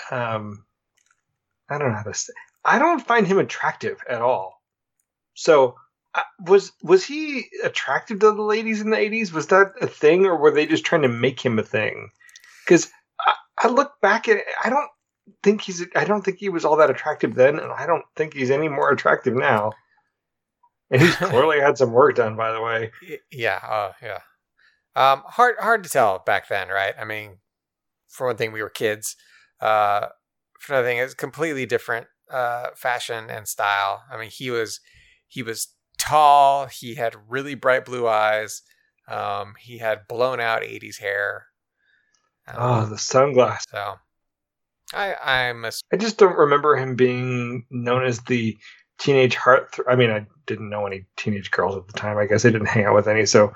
know how to say. I don't find him attractive at all. So, was he attractive to the ladies in the 80s? Was that a thing, or were they just trying to make him a thing? Because I look back at it, I don't think he was all that attractive then, and I don't think he's any more attractive now. And he's clearly had some work done, by the way. Yeah, yeah. Hard to tell back then, right? I mean, for one thing, we were kids. For another thing, it's completely different fashion and style. I mean, he was tall. He had really bright blue eyes. He had blown out 80s hair. The sunglasses. So, I just don't remember him being known as the teenage heart. I mean, I didn't know any teenage girls at the time. I guess I didn't hang out with any. So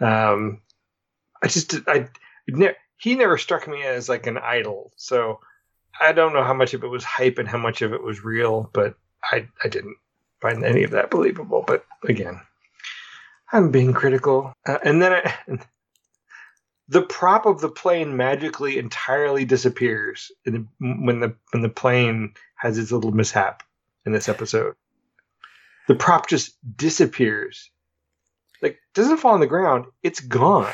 he never struck me as like an idol. So I don't know how much of it was hype and how much of it was real, but I didn't find any of that believable. But again, I'm being critical. And then the prop of the plane magically entirely disappears when the plane has its little mishap in this episode. The prop just disappears. Like, doesn't fall on the ground. It's gone.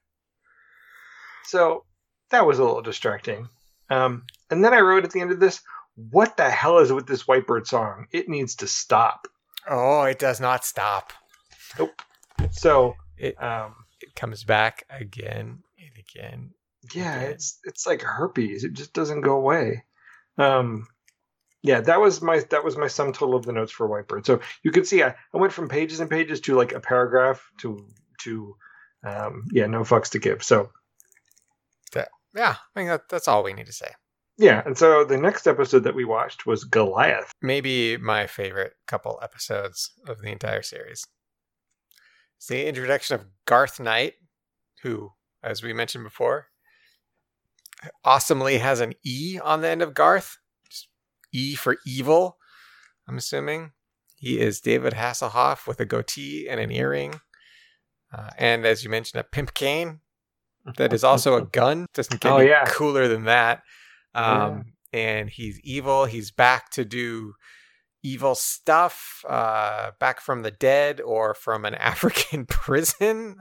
So that was a little distracting. And then I wrote at the end of this, what the hell is with this Whitebird song? It needs to stop. Oh, it does not stop. Nope. So it comes back again and again. Yeah, again. It's like herpes. It just doesn't go away. Yeah, that was my sum total of the notes for Whitebird. So you could see I went from pages and pages to like a paragraph to no fucks to give. So yeah, I think that's all we need to say. Yeah, and so the next episode that we watched was Goliath. Maybe my favorite couple episodes of the entire series. It's the introduction of Garth Knight, who, as we mentioned before, awesomely has an E on the end of Garth. Just E for evil, I'm assuming. He is David Hasselhoff with a goatee and an earring. And as you mentioned, a pimp cane that is also a gun. Doesn't get any cooler than that. And he's evil. He's back to do evil stuff, back from the dead or from an African prison.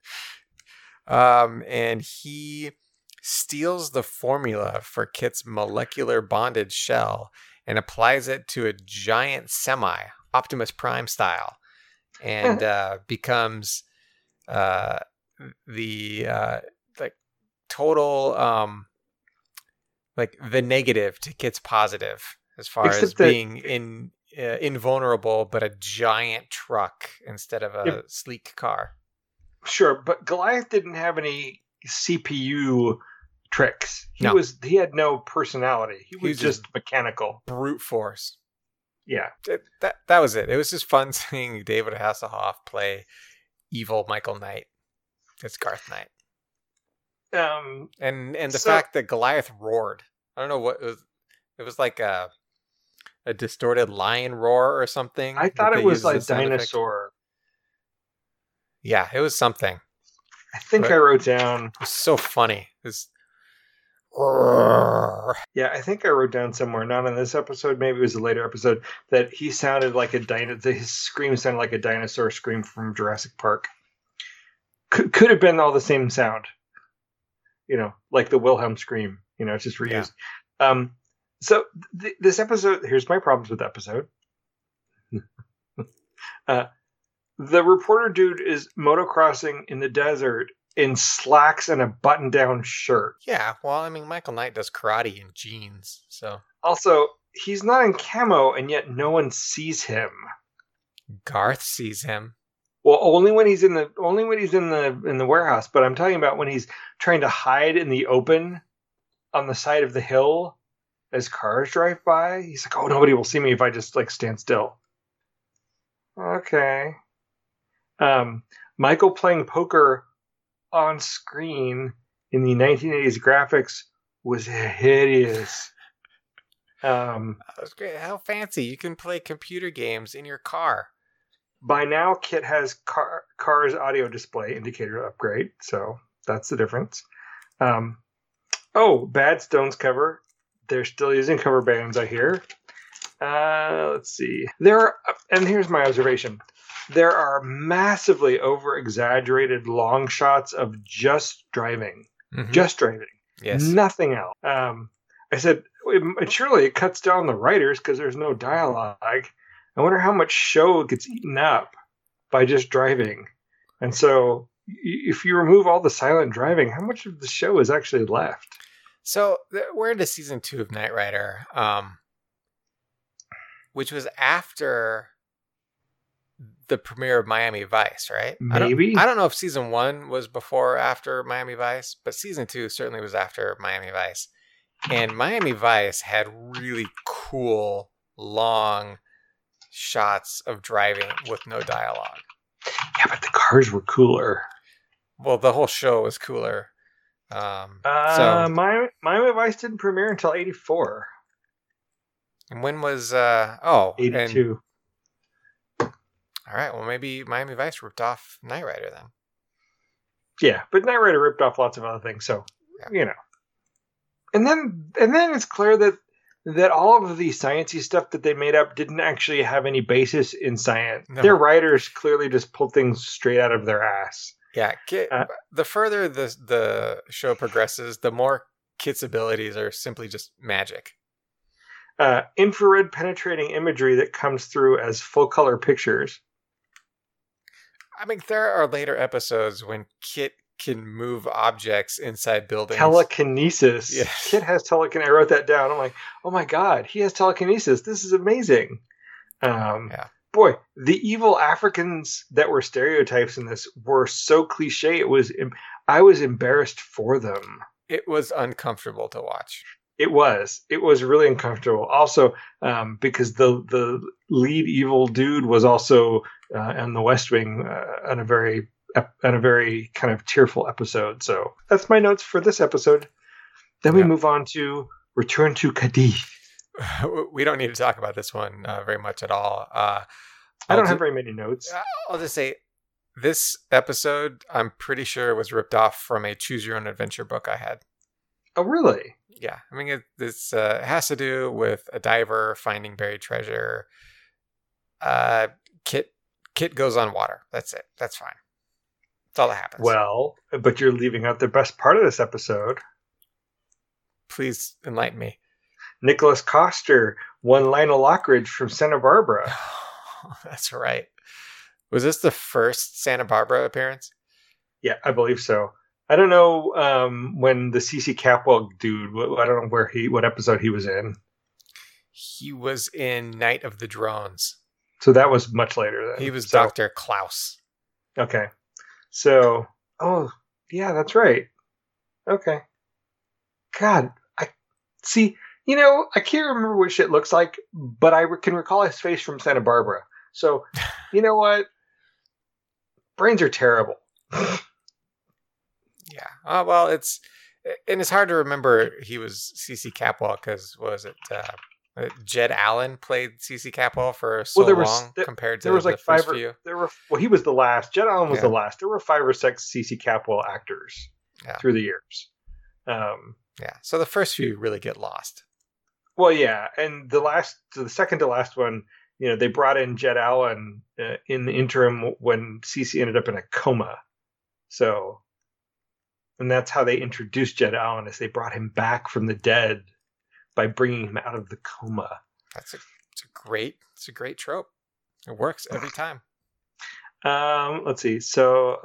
And he steals the formula for Kit's molecular bonded shell and applies it to a giant semi, Optimus Prime style, and becomes the total like the negative to Kit's positive as far as being invulnerable, but a giant truck instead of a sleek car. Sure, but Goliath didn't have any CPU tricks. He had no personality. He was just mechanical. Brute force. Yeah. That was it. It was just fun seeing David Hasselhoff play evil Michael Knight. It's Garth Knight. And the fact that Goliath roared. I don't know what it was. It was like a distorted lion roar or something. I thought it was like dinosaur. Yeah, it was something. I think I wrote down. It was so funny. Yeah, I think I wrote down somewhere, not in this episode, maybe it was a later episode, that he sounded like a dinosaur. His scream sounded like a dinosaur scream from Jurassic Park. Could have been all the same sound. Like the Wilhelm scream. It's just reused. Yeah. So this episode, here's my problems with the episode. The reporter dude is motocrossing in the desert in slacks and a button-down shirt. Yeah, well, I mean, Michael Knight does karate in jeans, so. Also, he's not in camo, and yet no one sees him. Garth sees him. Well, only when he's in the warehouse. But I'm talking about when he's trying to hide in the open on the side of the hill as cars drive by. He's like, "Oh, nobody will see me if I just like stand still." Okay. Michael playing poker on screen in the 1980s graphics was hideous. That was great. How fancy! You can play computer games in your car. By now, Kit has car's audio display indicator upgrade, so that's the difference. Bad Stones cover. They're still using cover bands, I hear. Let's see. And here's my observation. There are massively over-exaggerated long shots of just driving. Mm-hmm. Just driving. Yes. Nothing else. I said, surely it cuts down the writers because there's no dialogue. I wonder how much show gets eaten up by just driving. And so if you remove all the silent driving, how much of the show is actually left? So we're into season 2 of Knight Rider, which was after the premiere of Miami Vice, right? Maybe. I don't know if season 1 was before or after Miami Vice, but season 2 certainly was after Miami Vice. And Miami Vice had really cool, long shots of driving with no dialogue. Yeah, but the cars were cooler. Well, the whole show was cooler. Miami Vice didn't premiere until 84. And when was 82. All right, well maybe Miami Vice ripped off Knight Rider then. Yeah, but Knight Rider ripped off lots of other things, so you know. And then it's clear that all of the sciencey stuff that they made up didn't actually have any basis in science. No. Their writers clearly just pulled things straight out of their ass. Yeah, the further the show progresses, the more Kit's abilities are simply just magic. Infrared penetrating imagery that comes through as full color pictures. I mean, there are later episodes when Kit can move objects inside buildings. Telekinesis. Yes. Kit has telekinesis. I wrote that down. I'm like, oh my God, he has telekinesis. This is amazing. Boy, the evil Africans that were stereotypes in this were so cliche. I was embarrassed for them. It was uncomfortable to watch. It was really uncomfortable. Also, because the lead evil dude was also on the West Wing on a very kind of tearful episode. So that's my notes for this episode. Then we move on to Return to Cadiz. We don't need to talk about this one very much at all. I don't have very many notes. I'll just say this episode, I'm pretty sure, was ripped off from a Choose Your Own Adventure book I had. Oh, really? Yeah. I mean, it has to do with a diver finding buried treasure. Kit goes on water. That's it. That's fine. That's all that happens. Well, but you're leaving out the best part of this episode. Please enlighten me. Nicholas Coster won Lionel Lockridge from Santa Barbara. That's right. Was this the first Santa Barbara appearance? Yeah, I believe so. I don't know when the C.C. Capwell dude, I don't know what episode he was in. He was in Night of the Drones. So that was much later then. He was Dr. Klaus. Okay. So, yeah, that's right. Okay. God, I can't remember what shit looks like, but I can recall his face from Santa Barbara. So, you know what? Brains are terrible. Yeah. Well, it's hard to remember he was C.C. Capwell because, Jed Allen played C.C. Capwell for long compared to the first few. He was the last. Jed Allen was the last. There were 5 or 6 C.C. Capwell actors through the years. So the first few really get lost. Well, yeah, and the second to last one, they brought in Jed Allen in the interim when CC ended up in a coma. So, and that's how they introduced Jed Allen, is they brought him back from the dead by bringing him out of the coma. It's a great trope. It works every time. Let's see. So,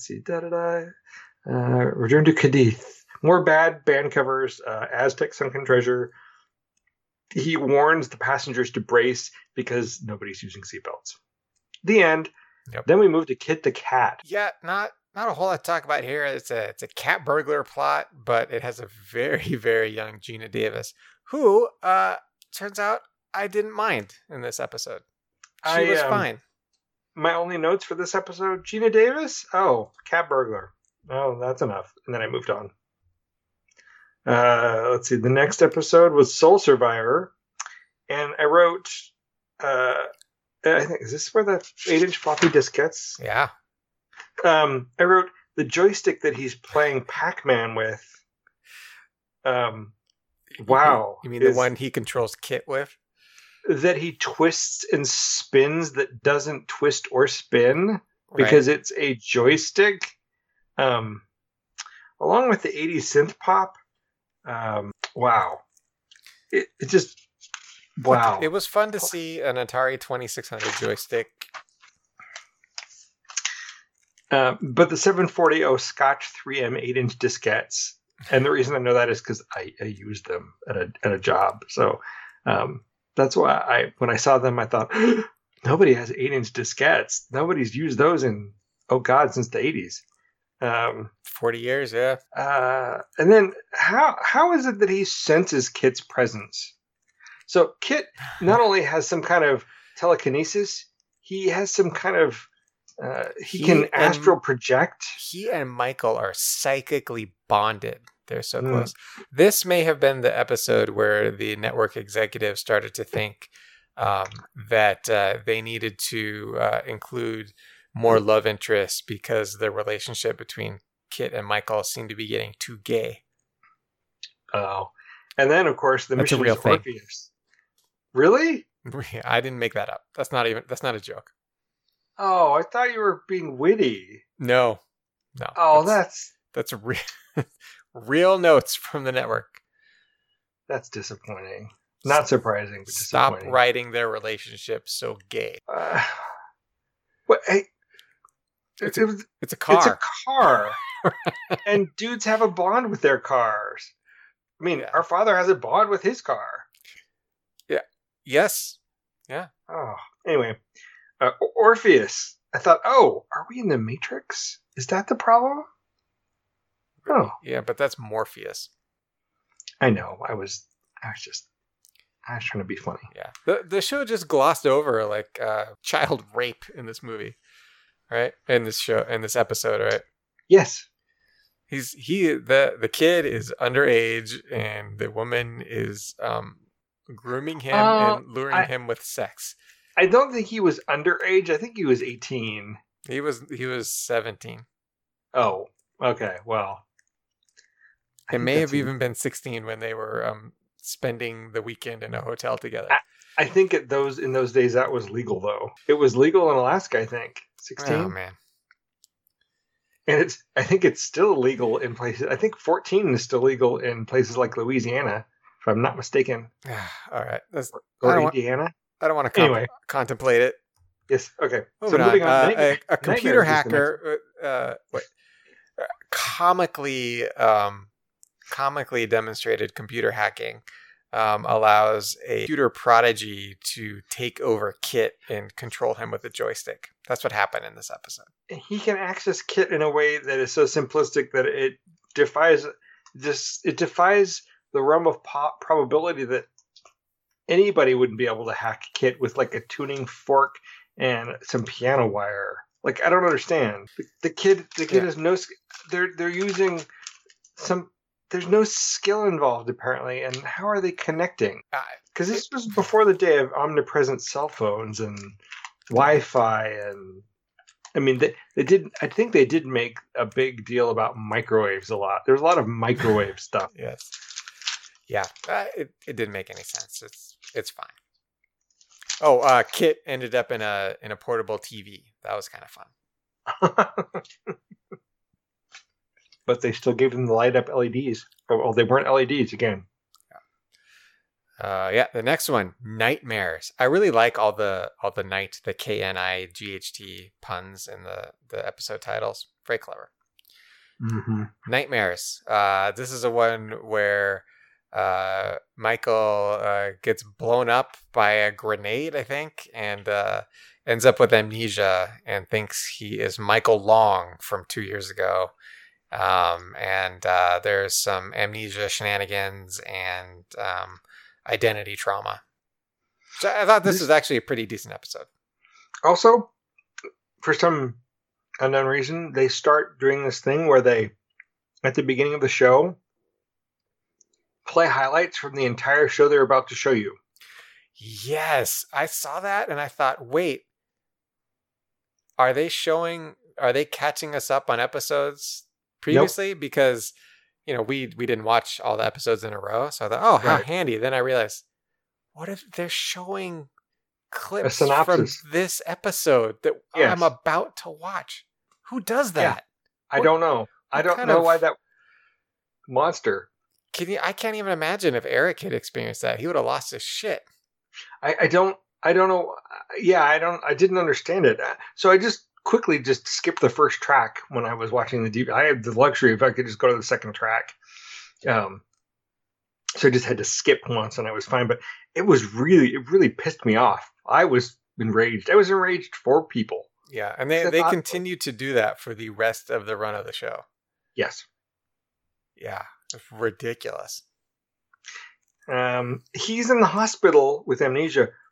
Return to Cadiz. More bad band covers. Aztec Sunken Treasure. He warns the passengers to brace because nobody's using seatbelts. The end. Yep. Then we move to Kit the Cat. Yeah, not a whole lot to talk about here. It's a cat burglar plot, but it has a very, very young Geena Davis, who turns out I didn't mind in this episode. She was fine. My only notes for this episode: Geena Davis. Oh, cat burglar. Oh, that's enough. And then I moved on. Let's see. The next episode was Soul Survivor, and I wrote. I think is this where the 8-inch floppy diskettes? Yeah. I wrote the joystick that he's playing Pac-Man with. Wow. You mean the one he controls Kit with? That he twists and spins that doesn't twist or spin because it's a joystick. Along with the 80s synth pop. Wow. It just... Wow. It was fun to see an Atari 2600 joystick. But the 740 Scotch 3M 8-inch diskettes, and the reason I know that is because I used them at a job. So that's why when I saw them, I thought, nobody has 8-inch diskettes. Nobody's used those in, since the 80s. 40 years, yeah. And then how is it that he senses Kit's presence? So Kit not only has some kind of telekinesis. He has some kind of he can astral project. He and Michael are psychically bonded. They're so close. This may have been the episode where the network executives started to think that they needed to include more love interests because the relationship between Kit and Michael seemed to be getting too gay. Oh. And then, of course, the mission is Orpheus. Really? I didn't make that up. That's not a joke. Oh, I thought you were being witty. No. Oh, that's real notes from the network. That's disappointing. Not surprising, but disappointing. Stop writing their relationship so gay. What? Hey, it's a car. It's a car. And dudes have a bond with their cars. I mean, our father has a bond with his car. Yeah. Yes. Yeah. Oh, anyway. Orpheus. I thought, are we in the Matrix? Is that the problem? Oh. Yeah, but that's Morpheus. I know. I was trying to be funny. Yeah. The show just glossed over like child rape in this movie. Right? In this episode, right? Yes. The kid is underage and the woman is grooming him and luring him with sex. I don't think he was underage. I think he was 18. He was 17. Oh, okay. Well, it may have even been 16 when they were spending the weekend in a hotel together. I think in those days that was legal though. It was legal in Alaska, I think. 16. Oh man. And I think it's still illegal in places. I think 14 is still legal in places like Louisiana, if I'm not mistaken. All right. Or Indiana. I don't want to contemplate it. Yes. Okay. Moving on. A computer hacker, comically demonstrated computer hacking allows a computer prodigy to take over Kit and control him with a joystick. That's what happened in this episode. He can access Kit in a way that is so simplistic that it defies the realm of probability that anybody wouldn't be able to hack Kit with like a tuning fork and some piano wire. Like, I don't understand. The kid has no. They're using some. There's no skill involved apparently, and how are they connecting? Because this was before the day of omnipresent cell phones and Wi-Fi, and I mean they did. I think they did make a big deal about microwaves a lot. There's a lot of microwave stuff. Yes. Yeah, it didn't make any sense. It's fine. Oh, Kit ended up in a portable TV. That was kind of fun. But they still gave them the light up LEDs. Oh, they weren't LEDs again. The next one, Nightmares. I really like all the night, the KNIGHT puns in the episode titles. Very clever. Mm-hmm. Nightmares. This is a one where Michael gets blown up by a grenade, I think, and ends up with amnesia and thinks he is Michael Long from 2 years ago. And there's some amnesia shenanigans and identity trauma. So I thought this was actually a pretty decent episode. Also, for some unknown reason, they start doing this thing where they, at the beginning of the show, play highlights from the entire show they're about to show you. Yes, I saw that and I thought, wait, are they catching us up on episodes previously? Nope. Because, we didn't watch all the episodes in a row. So I thought, how handy. Then I realized, what if they're showing clips from this episode that I'm about to watch? Who does that? Yeah. I don't know. I don't know why that monster. I can't even imagine if Eric had experienced that. He would have lost his shit. I don't know. Yeah, I didn't understand it. So I just quickly skipped the first track when I was watching the deep. I had the luxury if I could just go to the second track. So I just had to skip once and I was fine. But it really pissed me off. I was enraged. I was enraged for people. Yeah, and they continue to do that for the rest of the run of the show. Yes. Yeah. Ridiculous. He's in the hospital with amnesia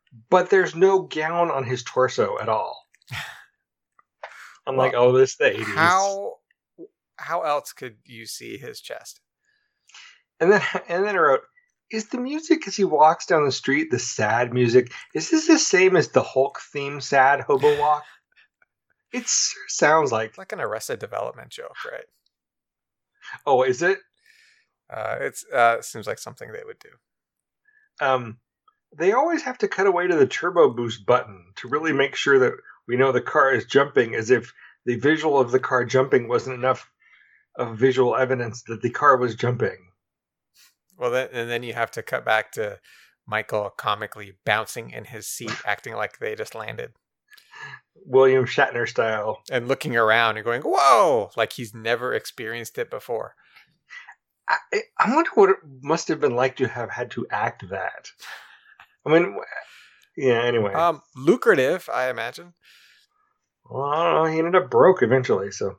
but there's no gown on his torso at all. I'm like, oh, this is the 80s. How else could you see his chest? And then I wrote, is the music as he walks down the street the sad music? Is this the same as the Hulk theme sad hobo walk? It sounds like... It's like an Arrested Development joke, right? Oh, is it? It seems like something they would do. They always have to cut away to the turbo boost button to really make sure that we know the car is jumping, as if the visual of the car jumping wasn't enough of visual evidence that the car was jumping. Well, then you have to cut back to Michael comically bouncing in his seat, acting like they just landed. William Shatner style. And looking around and going, whoa! Like he's never experienced it before. I wonder what it must have been like to have had to act that. I mean, yeah, anyway. Lucrative, I imagine. Well, I don't know. He ended up broke eventually, so.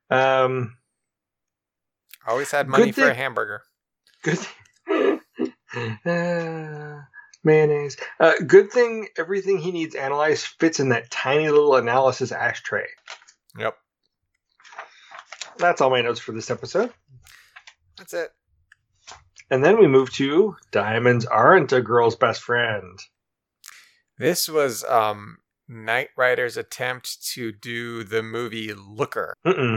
Always had money for a hamburger. Good mayonnaise. Good thing everything he needs analyzed fits in that tiny little analysis ashtray. Yep. That's all my notes for this episode. That's it. And then we move to Diamonds Aren't a Girl's Best Friend. This was Knight Rider's attempt to do the movie Looker.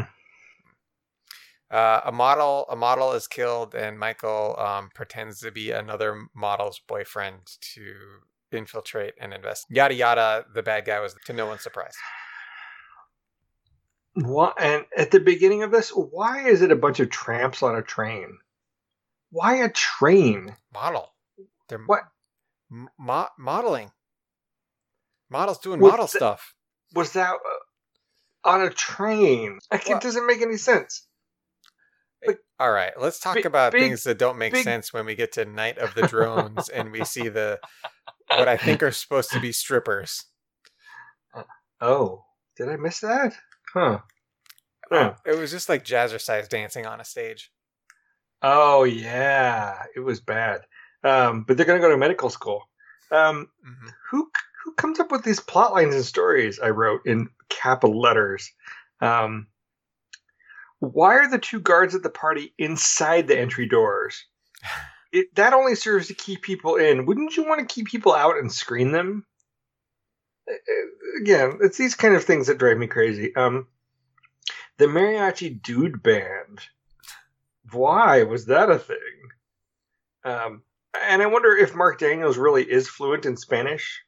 A model is killed, and Michael pretends to be another model's boyfriend to infiltrate and invest. Yada yada. The bad guy was, to no one's surprise. What? And at the beginning of this, why is it a bunch of tramps on a train? Why a train? Model. They're what? Modeling. Models doing model stuff. Was that on a train? It doesn't make any sense. Like, all right, let's talk about things that don't make sense when we get to Night of the Drones and we see what I think are supposed to be strippers. Oh, did I miss that? Huh. It was just like jazzercise dancing on a stage. Oh, yeah. It was bad. But they're going to go to medical school. Who comes up with these plot lines and stories? I wrote in capital letters. Why are the two guards at the party inside the entry doors? That only serves to keep people in. Wouldn't you want to keep people out and screen them? Again, it's these kind of things that drive me crazy. The Mariachi Dude Band. Why was that a thing? And I wonder if Mark Daniels really is fluent in Spanish.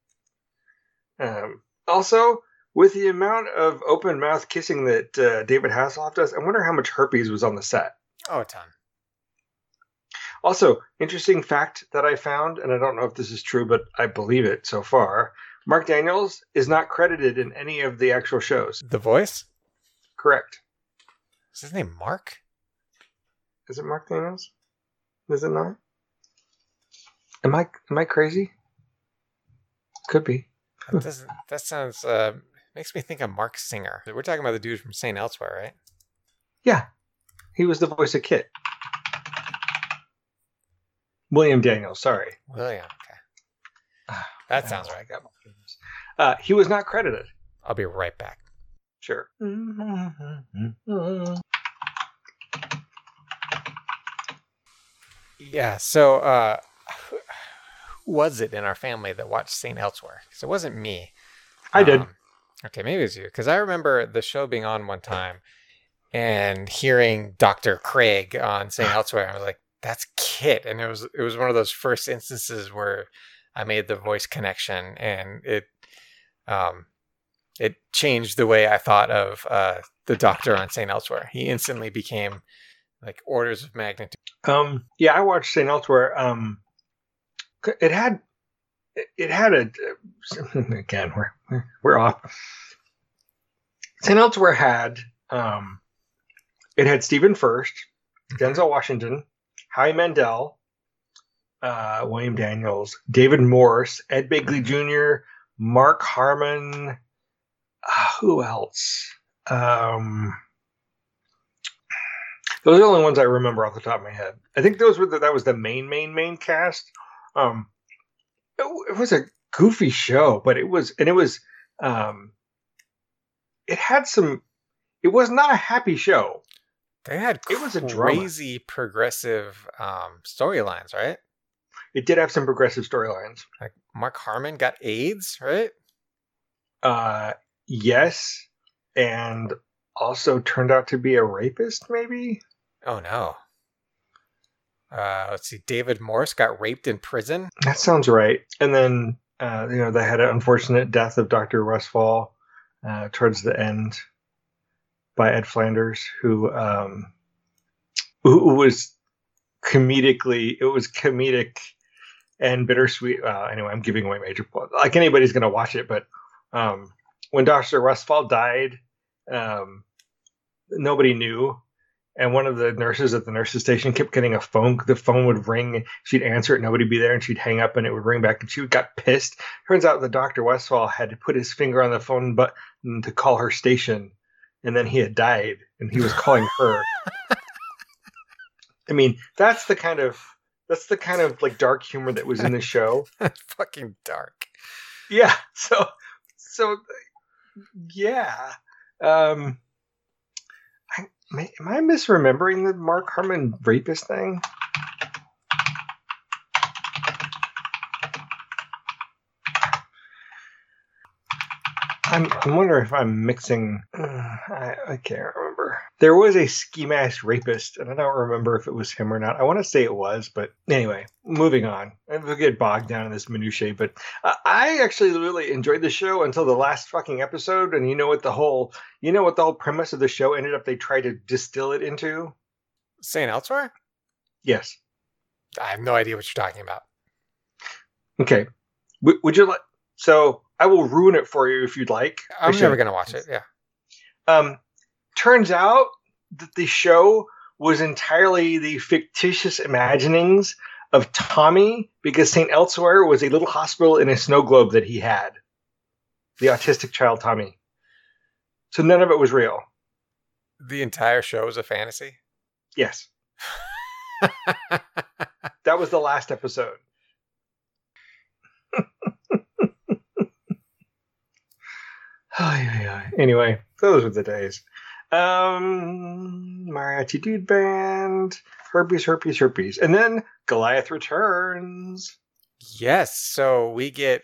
Also, with the amount of open mouth kissing that David Hasselhoff does, I wonder how much herpes was on the set. Oh, a ton. Also, interesting fact that I found, and I don't know if this is true, but I believe it so far. Mark Daniels is not credited in any of the actual shows. The Voice? Correct. Is his name Mark? Is it Mark Daniels? Is it not? Am I crazy? Could be. That sounds makes me think of Mark Singer. We're talking about the dude from St. Elsewhere, right? Yeah. He was the voice of Kit. William Daniels, sorry. William, okay. That sounds right. He was not credited. I'll be right back. Sure. Yeah, so who was it in our family that watched St. Elsewhere? Because it wasn't me. I did. Okay, maybe it was you. Because I remember the show being on one time and hearing Dr. Craig on St. Elsewhere. I was like, that's Kit. And it was one of those first instances where I made the voice connection, and it changed the way I thought of the Doctor on St. Elsewhere. He instantly became like orders of magnitude. Yeah, I watched St. Elsewhere. It had a again we're off. St. Elsewhere had it had Stephen Furst, Denzel Washington, Howie Mandel, William Daniels, David Morse, Ed Begley Jr., Mark Harmon. Who else? Those are the only ones I remember off the top of my head. I think that was the main cast. It was a goofy show, but it was it had some. It was not a happy show. They had crazy progressive storylines, right? It did have some progressive storylines. Like Mark Harmon got AIDS, right? Yes, and also turned out to be a rapist, maybe? Oh, no. Let's see. David Morse got raped in prison. That sounds right. And then, they had an unfortunate death of Dr. Westfall towards the end by Ed Flanders, who was comedic and bittersweet. Anyway, I'm giving away major plot. Like anybody's going to watch it, but when Dr. Westfall died, nobody knew. And one of the nurses at the nurse's station kept getting a phone. The phone would ring. She'd answer it. Nobody would be there. And she'd hang up and it would ring back. And she got pissed. Turns out that Dr. Westfall had to put his finger on the phone button to call her station. And then he had died. And he was calling her. I mean, that's the kind of like dark humor that was in the show. Fucking dark. Yeah. So yeah. Am I misremembering the Mark Harmon rapist thing? I'm wondering if I'm mixing. I can't remember. There was a ski mask rapist, and I don't remember if it was him or not. I want to say it was, but anyway, moving on. We'll get bogged down in this minutiae, but I actually really enjoyed the show until the last fucking episode. And you know what the whole premise of the show ended up? They tried to distill it into St. Elsewhere. Yes, I have no idea what you're talking about. Okay, would you like? So I will ruin it for you if you'd like. I'm never going to watch it. Yeah. Turns out that the show was entirely the fictitious imaginings of Tommy, because St. Elsewhere was a little hospital in a snow globe that he had. The autistic child Tommy. So none of it was real. The entire show was a fantasy? Yes. That was the last episode. Anyway, those were the days. Mariachi Dude Band, Herpes. And then Goliath returns. Yes, so we get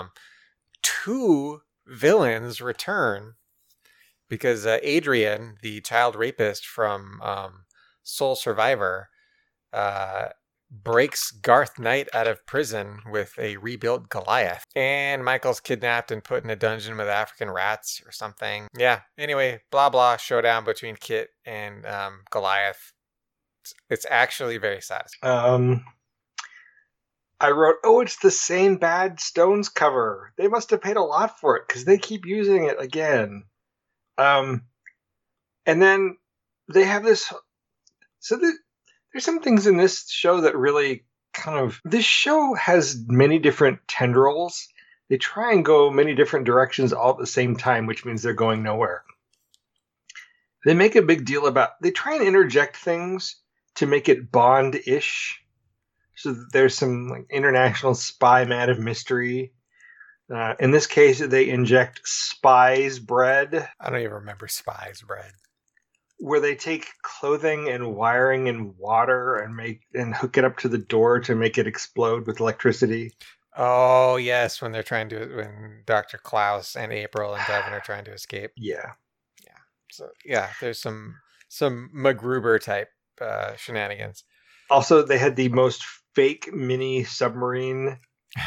2 villains return because Adrian, the child rapist from Soul Survivor, breaks Garth Knight out of prison with a rebuilt Goliath. And Michael's kidnapped and put in a dungeon with African rats or something. Yeah, anyway, blah blah, showdown between Kit and Goliath. It's actually very satisfying. I wrote, it's the same Bad Stones cover. They must have paid a lot for it because they keep using it again. And then they have this... There's some things in this show that really this show has many different tendrils. They try and go many different directions all at the same time, which means they're going nowhere. They make a big deal they try and interject things to make it Bond-ish. So that there's some like international spy mad of mystery. In this case, they inject Spies bread. I don't even remember Spies bread. Where they take clothing and wiring and water and hook it up to the door to make it explode with electricity. Oh yes, when Dr. Klaus and April and Devin are trying to escape. Yeah. So yeah, there's some MacGruber type shenanigans. Also, they had the most fake mini submarine.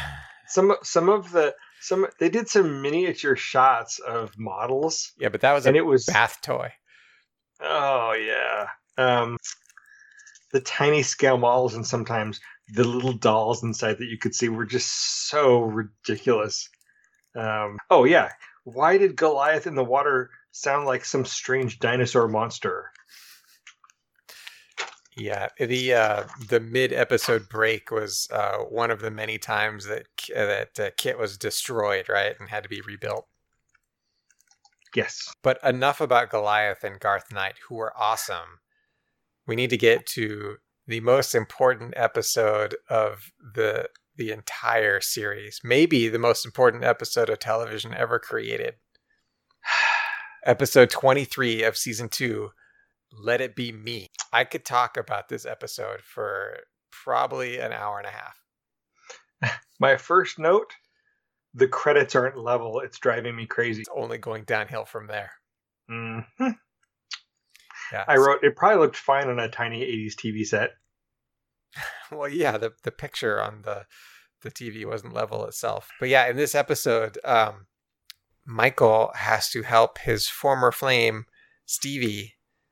They did some miniature shots of models. Yeah, but that was a bath toy. Oh, yeah. The tiny scale models and sometimes the little dolls inside that you could see were just so ridiculous. Oh, yeah. Why did Goliath in the water sound like some strange dinosaur monster? Yeah, the mid-episode break was one of the many times that Kit was destroyed, right, and had to be rebuilt. Yes. But enough about Goliath and Garth Knight, who are awesome. We need to get to the most important episode of the the entire series. Maybe the most important episode of television ever created. Episode 23 of season 2, Let It Be Me. I could talk about this episode for probably an hour and a half. My first note, the credits aren't level. It's driving me crazy. It's only going downhill from there. Mm-hmm. Yeah, I wrote, it probably looked fine on a tiny 80s TV set. Well, yeah, the picture on the TV wasn't level itself. But yeah, in this episode, Michael has to help his former flame, Stevie,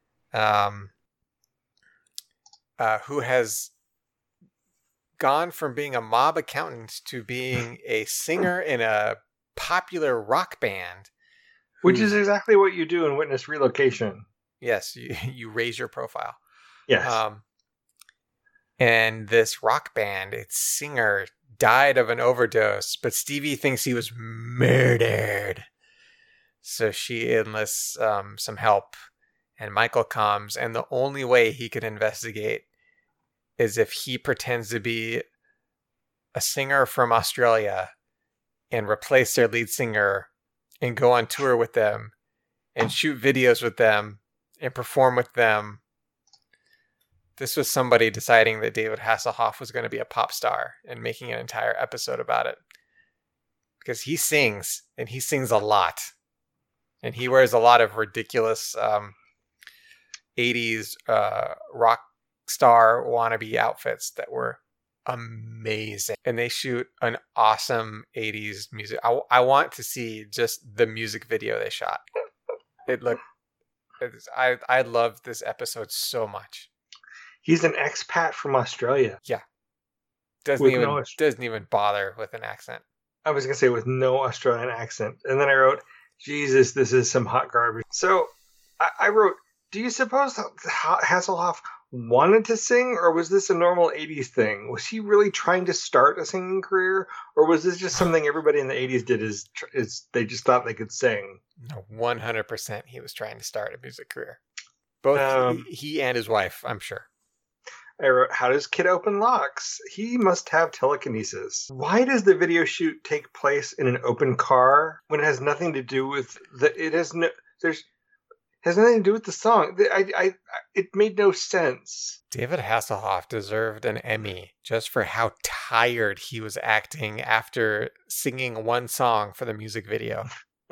who has gone from being a mob accountant to being a singer in a popular rock band. Which is exactly what you do in Witness Relocation. Yes, you raise your profile. Yes. And this rock band, its singer died of an overdose, but Stevie thinks he was murdered. So she enlists some help, and Michael comes, and the only way he can investigate is if he pretends to be a singer from Australia and replace their lead singer and go on tour with them and shoot videos with them and perform with them. This was somebody deciding that David Hasselhoff was going to be a pop star and making an entire episode about it. Because he sings, and he sings a lot. And he wears a lot of ridiculous 80s rock star wannabe outfits that were amazing. And they shoot an awesome 80s music. I want to see just the music video they shot. I love this episode so much. He's an expat from Australia. Yeah. Doesn't even bother with an accent. I was going to say with no Australian accent. And then I wrote, Jesus, this is some hot garbage. So I wrote, do you suppose Hasselhoff wanted to sing, or was this a normal 80s thing? Was he really trying to start a singing career, or was this just something everybody in the 80s did is they just thought they could sing? No, 100% he was trying to start a music career. Both he and his wife, I'm sure. I wrote, how does Kid open locks? He must have telekinesis. Why does the video shoot take place in an open car when it has nothing to do with has nothing to do with the song? It made no sense. David Hasselhoff deserved an Emmy just for how tired he was acting after singing one song for the music video.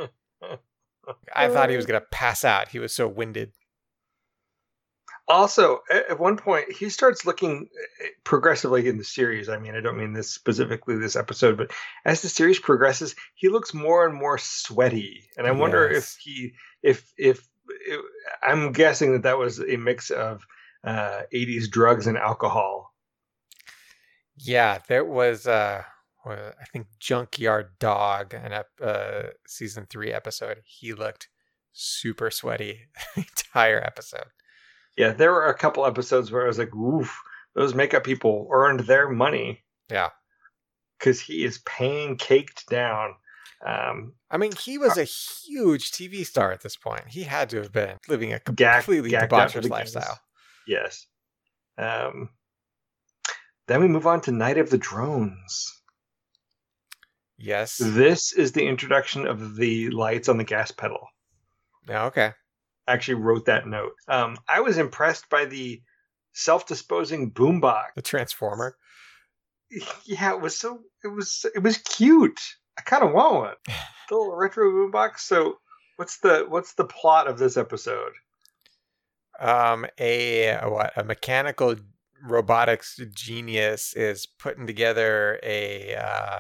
I thought he was going to pass out. He was so winded. Also, at one point, he starts looking progressively in the series. I mean, I don't mean this specifically this episode, but as the series progresses, he looks more and more sweaty. And I wonder if I'm guessing that was a mix of 80s drugs and alcohol. Yeah, there was, I think, Junkyard Dog in season 3 episode. He looked super sweaty the entire episode. Yeah, there were a couple episodes where I was like, oof, those makeup people earned their money. Yeah. Because he is pancaked down. I mean, he was a huge TV star at this point. He had to have been living a completely debaucherous lifestyle. Yes. Then we move on to Night of the Drones. Yes. This is the introduction of the lights on the gas pedal. Yeah, okay. Actually wrote that note. I was impressed by the self-disposing boombox. The transformer. Yeah, it was cute. I kind of want one. The little retro boombox. So, what's the plot of this episode? A mechanical robotics genius is putting together a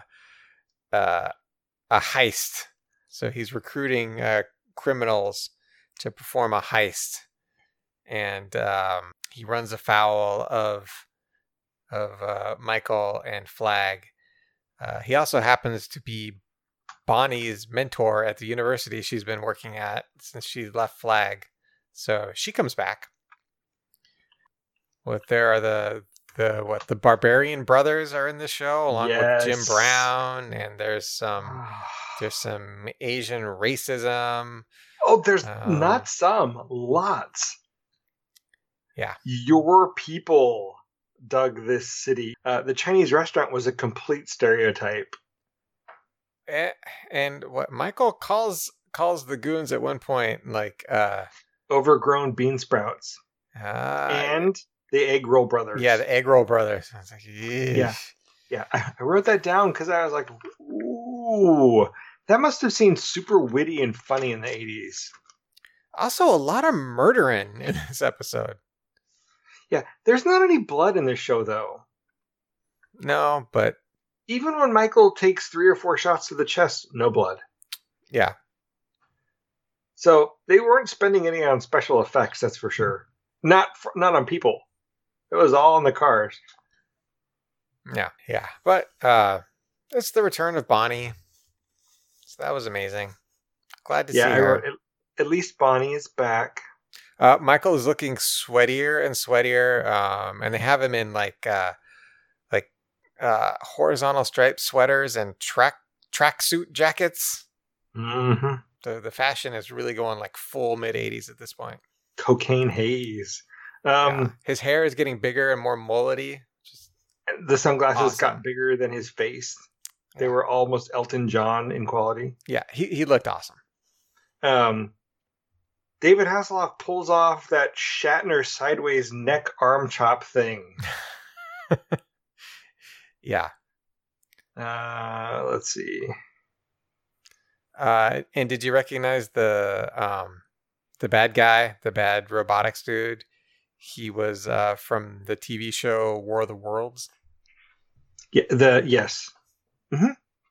heist. So he's recruiting criminals to perform a heist, and he runs afoul of Michael and Flag. He also happens to be Bonnie's mentor at the university she's been working at since she left Flag, so she comes back. There are the Barbarian brothers are in the show along with Jim Brown, and there's some Asian racism. Oh, there's not some, lots. Yeah. Your people, dug this city. The Chinese restaurant was a complete stereotype. And what Michael calls the goons at one point, like overgrown bean sprouts, and the egg roll brothers. Yeah, the egg roll brothers. I was like, yeah. I wrote that down because I was like, ooh, that must have seemed super witty and funny in the 80s. Also, a lot of murdering in this episode. Yeah, there's not any blood in this show, though. No, but even when Michael takes 3 or 4 shots to the chest, no blood. Yeah. So they weren't spending any on special effects, that's for sure. Not on people. It was all in the cars. Yeah. But it's the return of Bonnie. So that was amazing. Glad to see her. At least Bonnie is back. Michael is looking sweatier and sweatier, and they have him in like horizontal striped sweaters and tracksuit jackets. Mm-hmm. The fashion is really going like full mid-80s at this point. Cocaine haze. His hair is getting bigger and more mullety. The sunglasses got bigger than his face. They were almost Elton John in quality. Yeah, he looked awesome. David Hasselhoff pulls off that Shatner sideways neck arm chop thing. Yeah. Let's see. And did you recognize the bad guy, the bad robotics dude? He was from the TV show War of the Worlds. Yeah. Yes. Mm-hmm.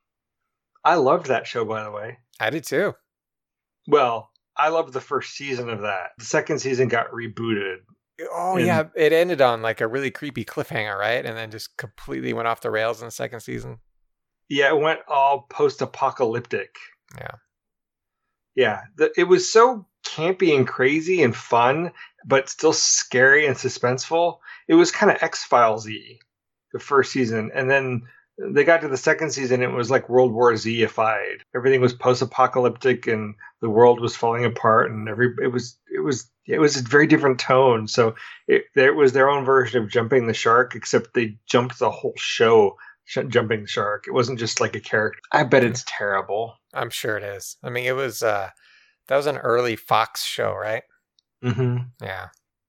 I loved that show, by the way. I did too. Well, I loved the first season of that. The second season got rebooted. Oh, yeah. It ended on like a really creepy cliffhanger, right? And then just completely went off the rails in the second season. Yeah, it went all post-apocalyptic. Yeah. Yeah. It was so campy and crazy and fun, but still scary and suspenseful. It was kind of X-Files-y, the first season. And then they got to the second season, it was like World War Z-ified. Everything was post-apocalyptic and the world was falling apart, and it was a very different tone. So it was their own version of Jumping the Shark, except they jumped the whole show Jumping the Shark. It wasn't just like a character. I bet it's terrible. I'm sure it is. I mean, it was that was an early Fox show, right? Mm-hmm. Yeah.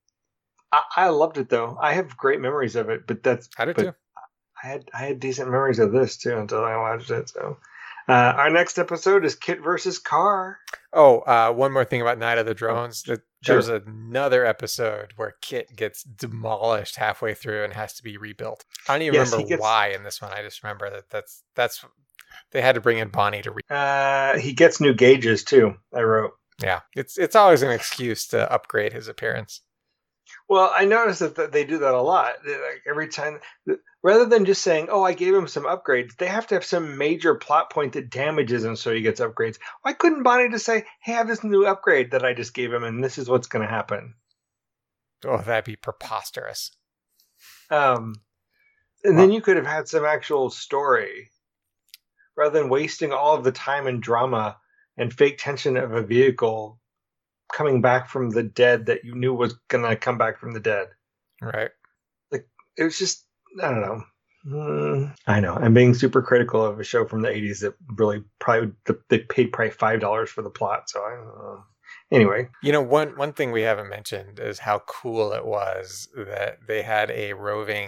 I loved it though. I have great memories of it, but I did too. I had decent memories of this too until I watched it. So, our next episode is Kit versus Car. Oh, one more thing about Night of the Drones. There was another episode where Kit gets demolished halfway through and has to be rebuilt. I don't even remember why in this one. I just remember that's they had to bring in Bonnie to he gets new gauges too. I wrote. Yeah, it's always an excuse to upgrade his appearance. Well, I noticed that they do that a lot. Like every time, rather than just saying, "Oh, I gave him some upgrades," they have to have some major plot point that damages him so he gets upgrades. Why couldn't Bonnie just say, "Hey, I have this new upgrade that I just gave him, and this is what's going to happen"? Oh, that'd be preposterous. And then you could have had some actual story, rather than wasting all of the time and drama and fake tension of a vehicle coming back from the dead that you knew was going to come back from the dead. Right. Like, it was just, I don't know. I know. I'm being super critical of a show from the 80s that really they paid probably $5 for the plot. So I don't know. Anyway. You know, one thing we haven't mentioned is how cool it was that they had a roving,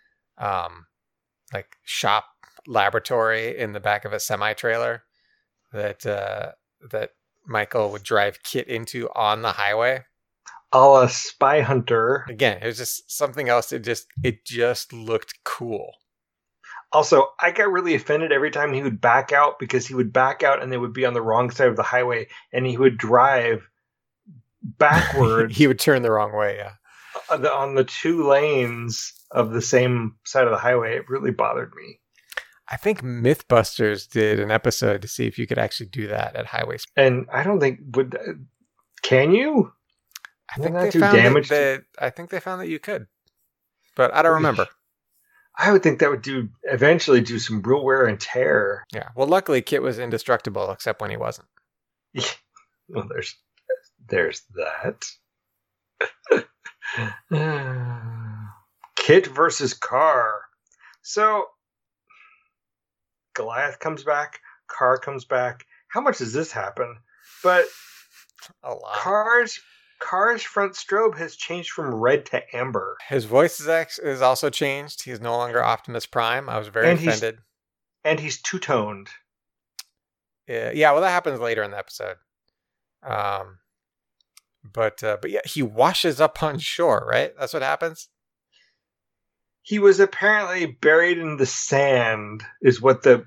like shop laboratory in the back of a semi-trailer that Michael would drive Kit into on the highway. A la Spy Hunter. Again, it was just something else. It just looked cool. Also, I got really offended every time he would back out, because he would back out and they would be on the wrong side of the highway, and he would drive backwards. He would turn the wrong way, yeah. On the 2 lanes of the same side of the highway. It really bothered me. I think Mythbusters did an episode to see if you could actually do that at highway speed. And I don't think can you? I think they found that you could, but I don't remember. I would think that would eventually do some real wear and tear. Yeah. Well, luckily Kit was indestructible, except when he wasn't. Yeah. Well, there's that. Kit versus Carr. So Goliath comes back, Carr comes back. How much does this happen? But a lot. Carr's front strobe has changed from red to amber. His voice is also changed. He's no longer Optimus Prime. I was very offended. And he's two-toned. Yeah, well, that happens later in the episode. But yeah, he washes up on shore, right? That's what happens? He was apparently buried in the sand, is what the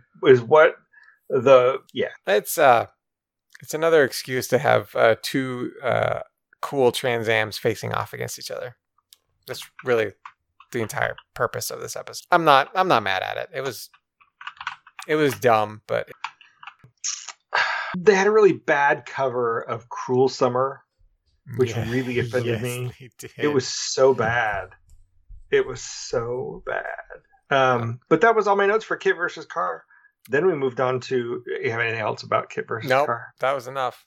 It's another excuse to have two cool Trans Ams facing off against each other. That's really the entire purpose of this episode. I'm not mad at it. It was dumb, but they had a really bad cover of Cruel Summer, which really offended me. It was so bad. It was so bad. But that was all my notes for Kit versus Carr. Then we moved on to, you have anything else about Kit versus Carr? That was enough.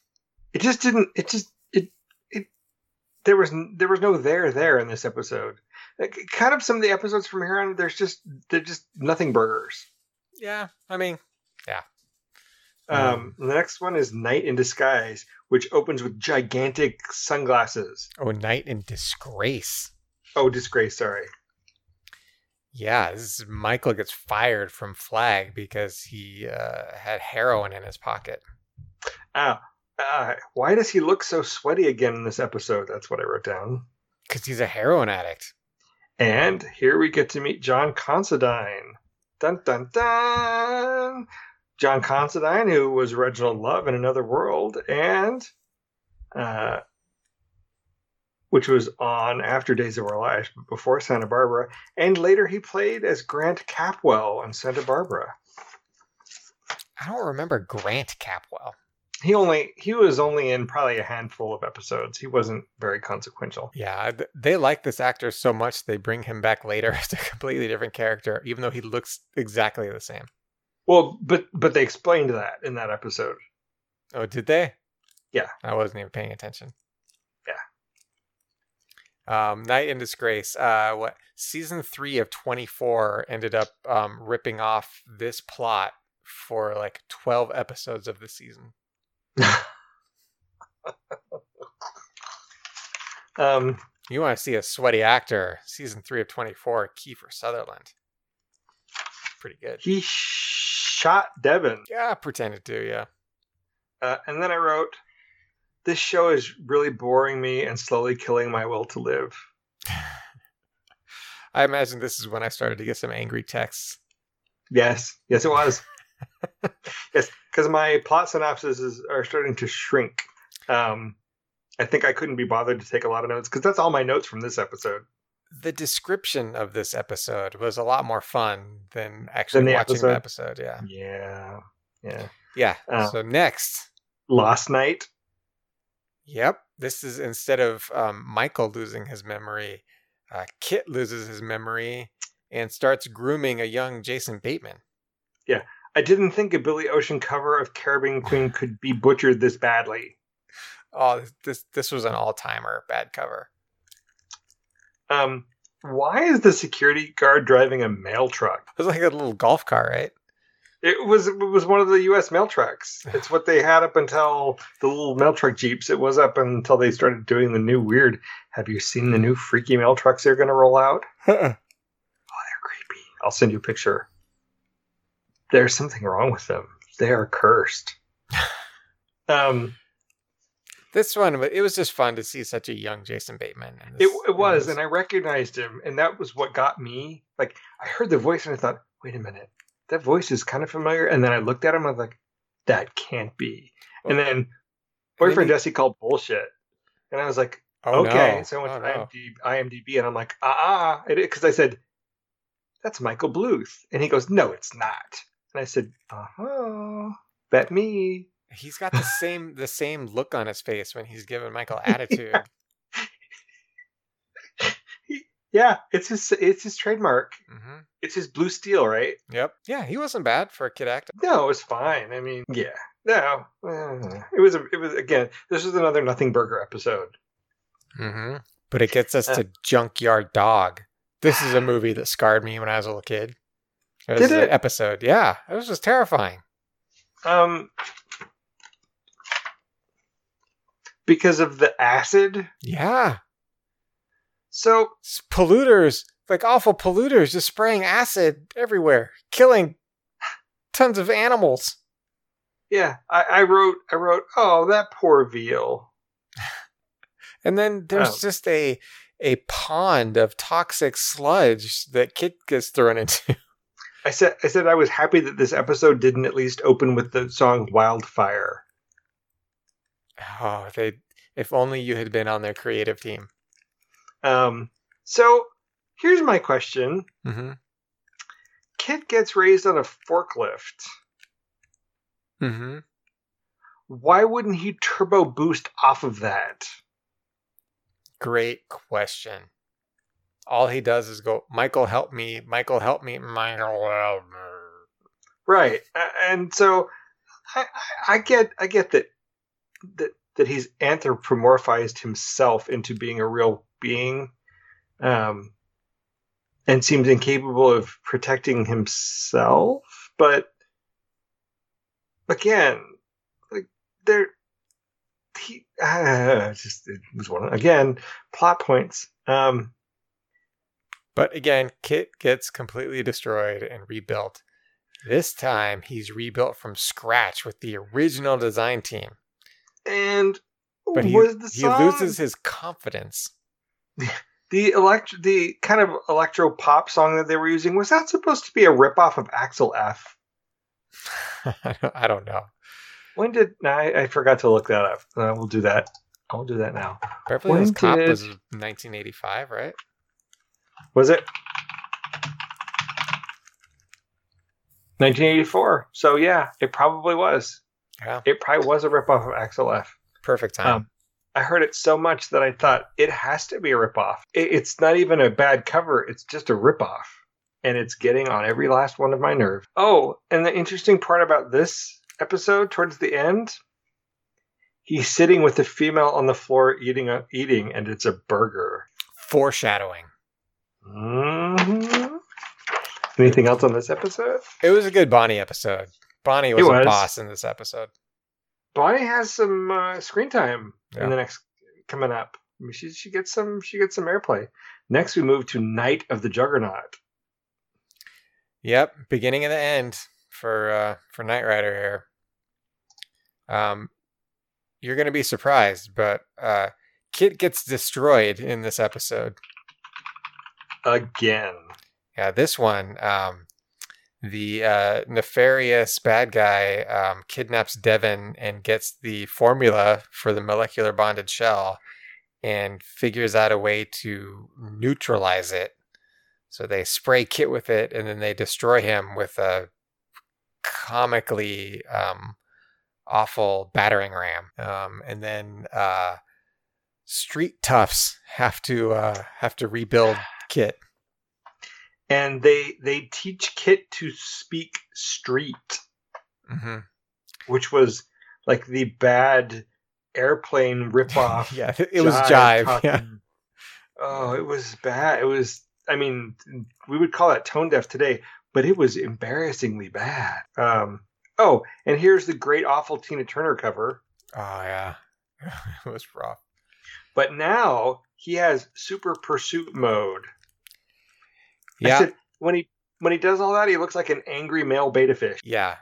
There was no there in this episode. Kind of some of the episodes from here on, they're just nothing burgers. Yeah, I mean, yeah. The next one is Night in Disguise, which opens with gigantic sunglasses. Oh, Night in Disgrace. Oh, Disgrace, sorry. Yeah, Michael gets fired from Flag because he had heroin in his pocket. Why does he look so sweaty again in this episode? That's what I wrote down. Because he's a heroin addict. And here we get to meet John Considine. Dun, dun, dun! John Considine, who was Reginald Love in Another World, and which was on after Days of Our Lives, but before Santa Barbara. And later he played as Grant Capwell on Santa Barbara. I don't remember Grant Capwell. He was only in probably a handful of episodes. He wasn't very consequential. Yeah, they like this actor so much they bring him back later as a completely different character, even though he looks exactly the same. Well, but they explained that in that episode. Oh, did they? Yeah. I wasn't even paying attention. Yeah. Night in Disgrace. Season 3 of 24 ended up ripping off this plot for like 12 episodes of the season. You want to see a sweaty actor? Season 3 of 24, Kiefer Sutherland. Pretty good. He shot Devin. Yeah, pretended to, yeah. And then I wrote, this show is really boring me and slowly killing my will to live. I imagine this is when I started to get some angry texts. Yes, it was. Yes, because my plot synopses are starting to shrink. I think I couldn't be bothered to take a lot of notes because that's all my notes from this episode. The description of this episode was a lot more fun than actually watching the episode. Yeah. So next, Lost Night. Yep. This is instead of Michael losing his memory, Kit loses his memory and starts grooming a young Jason Bateman. Yeah. I didn't think a Billy Ocean cover of Caribbean Queen could be butchered this badly. Oh, this was an all-timer bad cover. Why is the security guard driving a mail truck? It was like a little golf car, right? It was one of the U.S. mail trucks. It's what they had up until the little mail truck Jeeps. It was up until they started doing the new weird. Have you seen the new freaky mail trucks they're going to roll out? Oh, they're creepy. I'll send you a picture. There's something wrong with them. They are cursed. This one, it was just fun to see such a young Jason Bateman. It was, and I recognized him, and that was what got me. Like, I heard the voice, and I thought, wait a minute, that voice is kind of familiar. And then I looked at him, and I was like, that can't be. And then boyfriend Jesse called bullshit. And I was like, okay. So I went to IMDb, and I'm like, because I said, that's Michael Bluth. And he goes, no, it's not. And I said, bet me. He's got the same look on his face when he's giving Michael attitude. Yeah, it's his trademark. Mm-hmm. It's his blue steel, right? Yep. Yeah, he wasn't bad for a kid actor. No, it was fine. I mean, yeah. No, it was again. This was another Nothing Burger episode. Mm-hmm. But it gets us to Junkyard Dog. This is a movie that scarred me when I was a little kid. It was Did it? an episode. Yeah, it was just terrifying. Because of the acid? Yeah. So Polluters, like awful polluters, just spraying acid everywhere, killing tons of animals. yeah, I wrote, oh, that poor veal. And then there's just a pond of toxic sludge that Kit gets thrown into. I said I was happy that this episode didn't at least open with the song Wildfire. Oh, if only you had been on their creative team. So here's my question. Mm-hmm. Kit gets raised on a forklift. Mm-hmm. Why wouldn't he turbo boost off of that? Great question. All he does is go, Michael, help me. Michael, help me. Michael, help me. Right. And so I get that he's anthropomorphized himself into being a real being, and seems incapable of protecting himself. But again, like it was one again plot points. But again, Kit gets completely destroyed and rebuilt. This time, he's rebuilt from scratch with the original design team. And but he loses his confidence. The kind of electro pop song that they were using, was that supposed to be a ripoff of Axel F? I don't know. I forgot to look that up. We'll do that. I'll do that now. Beverly Hills Cop was 1985, right? Was it? 1984. So yeah, it probably was. Yeah. It probably was a ripoff of Axel F. Perfect time. I heard it so much that I thought it has to be a ripoff. It's not even a bad cover. It's just a ripoff. And it's getting on every last one of my nerves. Oh, and the interesting part about this episode towards the end, he's sitting with a female on the floor eating, and it's a burger. Foreshadowing. Mm-hmm. Anything else on this episode? It was a good Bonnie episode. Bonnie was a boss in this episode. Bonnie has some screen time in the next coming up. I mean, she gets some airplay. Next, we move to Night of the Juggernaut. Yep, beginning and the end for Knight Rider here. You're gonna be surprised, but Kit gets destroyed in this episode again. Yeah, this one, the nefarious bad guy kidnaps Devin and gets the formula for the molecular bonded shell and figures out a way to neutralize it. So they spray Kit with it, and then they destroy him with a comically awful battering ram. And then street toughs have to rebuild Kit. And they teach Kit to speak street, mm-hmm. which was like the bad airplane ripoff. Yeah, it was Jive. Yeah. Oh, it was bad. It was. I mean, we would call that tone deaf today, but it was embarrassingly bad. Oh, and here's the great awful Tina Turner cover. Oh yeah, it was rough. But now he has super pursuit mode. Yeah. I said, when he does all that, he looks like an angry male beta fish. Yeah.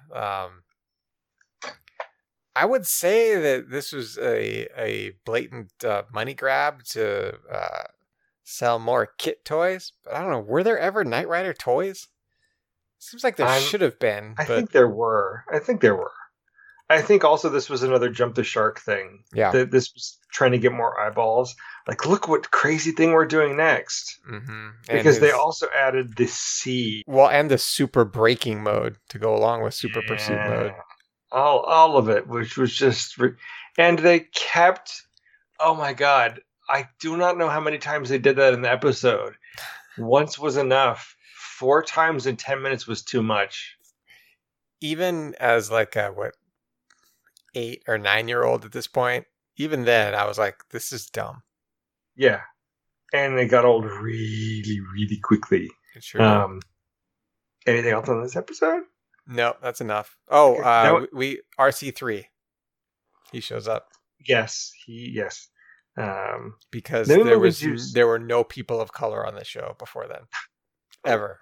I would say that this was a blatant money grab to sell more Kit toys. But I don't know. Were there ever Knight Rider toys? Seems like there should have been. I think there were. I think also this was another jump the shark thing. Yeah. This was trying to get more eyeballs. Like, look what crazy thing we're doing next. Mm-hmm. Because they also added the C. Well, and the super braking mode to go along with super pursuit mode. All of it, which was just... And they kept... Oh my God. I do not know how many times they did that in the episode. Once was enough. 4 times in 10 minutes was too much. Even as like a, 8 or 9 year old at this point, even then I was like, this is dumb. Yeah. and it got old really, really quickly. It sure did. Anything else on this episode? No, that's enough. Oh, Okay. we RC3. He shows up. Yes, Because Maybe there were no people of color on the show before then, ever,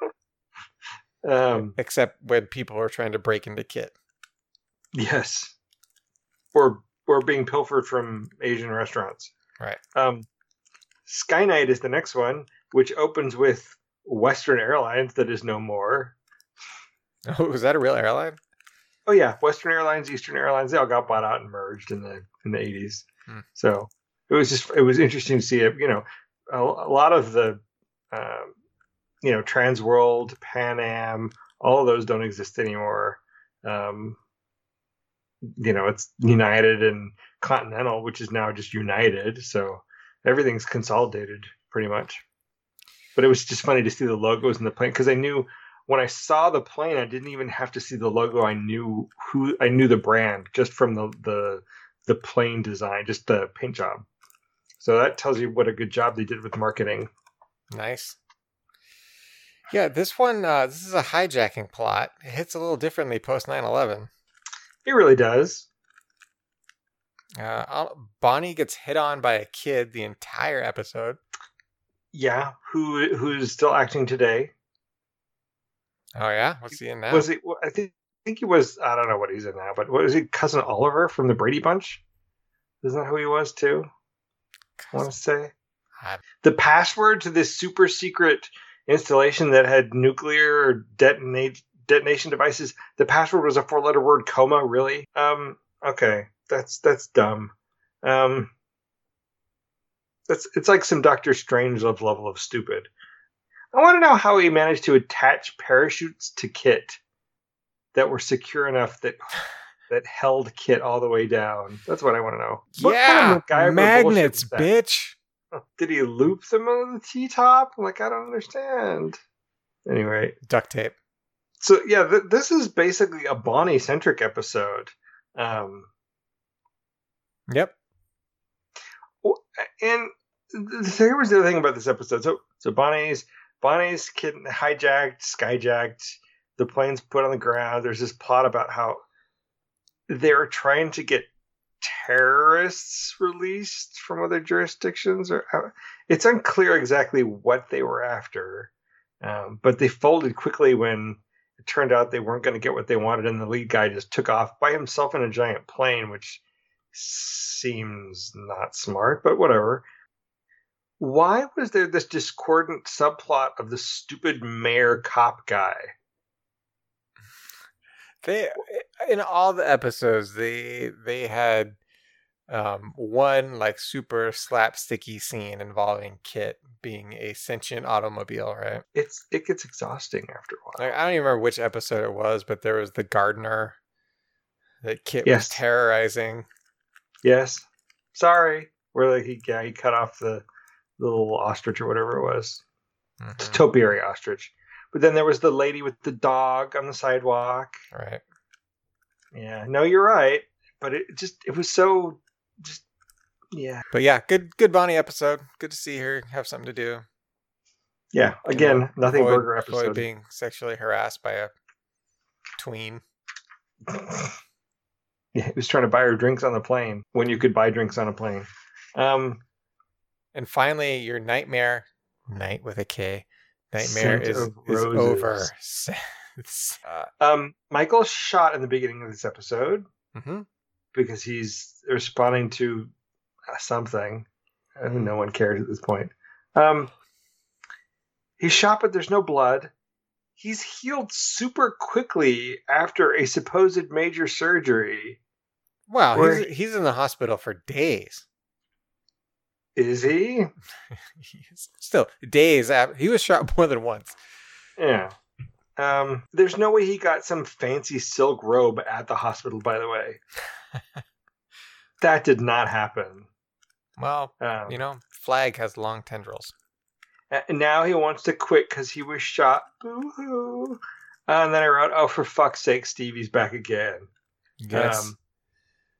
except when people were trying to break into Kit. Yes, or being pilfered from Asian restaurants. Right. Skyknight is the next one, which opens with Western Airlines that is no more. Oh, was that a real airline? Oh yeah, Western Airlines, Eastern Airlines, they all got bought out and merged in the 80s. So it was interesting to see it. You know, a lot of the Trans World, Pan Am, all of those don't exist anymore. It's United and Continental, which is now just United. So everything's consolidated pretty much. But it was just funny to see the logos in the plane, because I knew when I saw the plane, I didn't even have to see the logo. I knew the brand just from the plane design, just the paint job. So that tells you what a good job they did with marketing. Nice. Yeah, this one, this is a hijacking plot. It hits a little differently post 9/11. It really does. Bonnie gets hit on by a kid the entire episode. Yeah, who's still acting today? Oh yeah, what's he in now? Was he? I think he was. I don't know what he's in now, but what is he? Cousin Oliver from the Brady Bunch? Isn't that who he was too? I want to say the password to this super secret installation that had nuclear detonation devices. The password was a 4-letter word, coma. Really? Okay, that's dumb. It's like some Doctor Strangelove level of stupid. I want to know how he managed to attach parachutes to Kit that were secure enough that held Kit all the way down. That's what I want to know. What kind of magnets, bitch. Did he loop them on the T-top? Like, I don't understand. Anyway. Duct tape. So, yeah, this is basically a Bonnie-centric episode. Yep. And here was the other thing about this episode. So Bonnie's kid hijacked, skyjacked, the plane's put on the ground. There's this plot about how they're trying to get terrorists released from other jurisdictions. It's unclear exactly what they were after, but they folded quickly when it turned out they weren't going to get what they wanted, and the lead guy just took off by himself in a giant plane, which seems not smart, but whatever. Why was there this discordant subplot of the stupid mayor cop guy? In all the episodes, they had one like super slapsticky scene involving Kit being a sentient automobile, right? It gets exhausting after a while. Like, I don't even remember which episode it was, but there was the gardener that Kit was terrorizing. Yes. Sorry. Where like he cut off the little ostrich or whatever it was. Mm-hmm. It's a topiary ostrich. But then there was the lady with the dog on the sidewalk. Right. Yeah. No, you're right. But it was so just, yeah. But yeah, good Bonnie episode. Good to see her have something to do. Yeah. Again, nothing burger episode. Avoid being sexually harassed by a tween. Yeah, he was trying to buy her drinks on the plane when you could buy drinks on a plane. And finally, your nightmare, night with a K, nightmare is over. Michael's shot in the beginning of this episode because he's responding to something. No one cares at this point. He's shot, but there's no blood. He's healed super quickly after a supposed major surgery. Wow, he's in the hospital for days. Is he? Still, days after. He was shot more than once. Yeah. There's no way he got some fancy silk robe at the hospital, by the way. That did not happen. Well, Flag has long tendrils. And now he wants to quit because he was shot. Boo-hoo. And then I wrote, oh, for fuck's sake, Stevie's back again. Yes.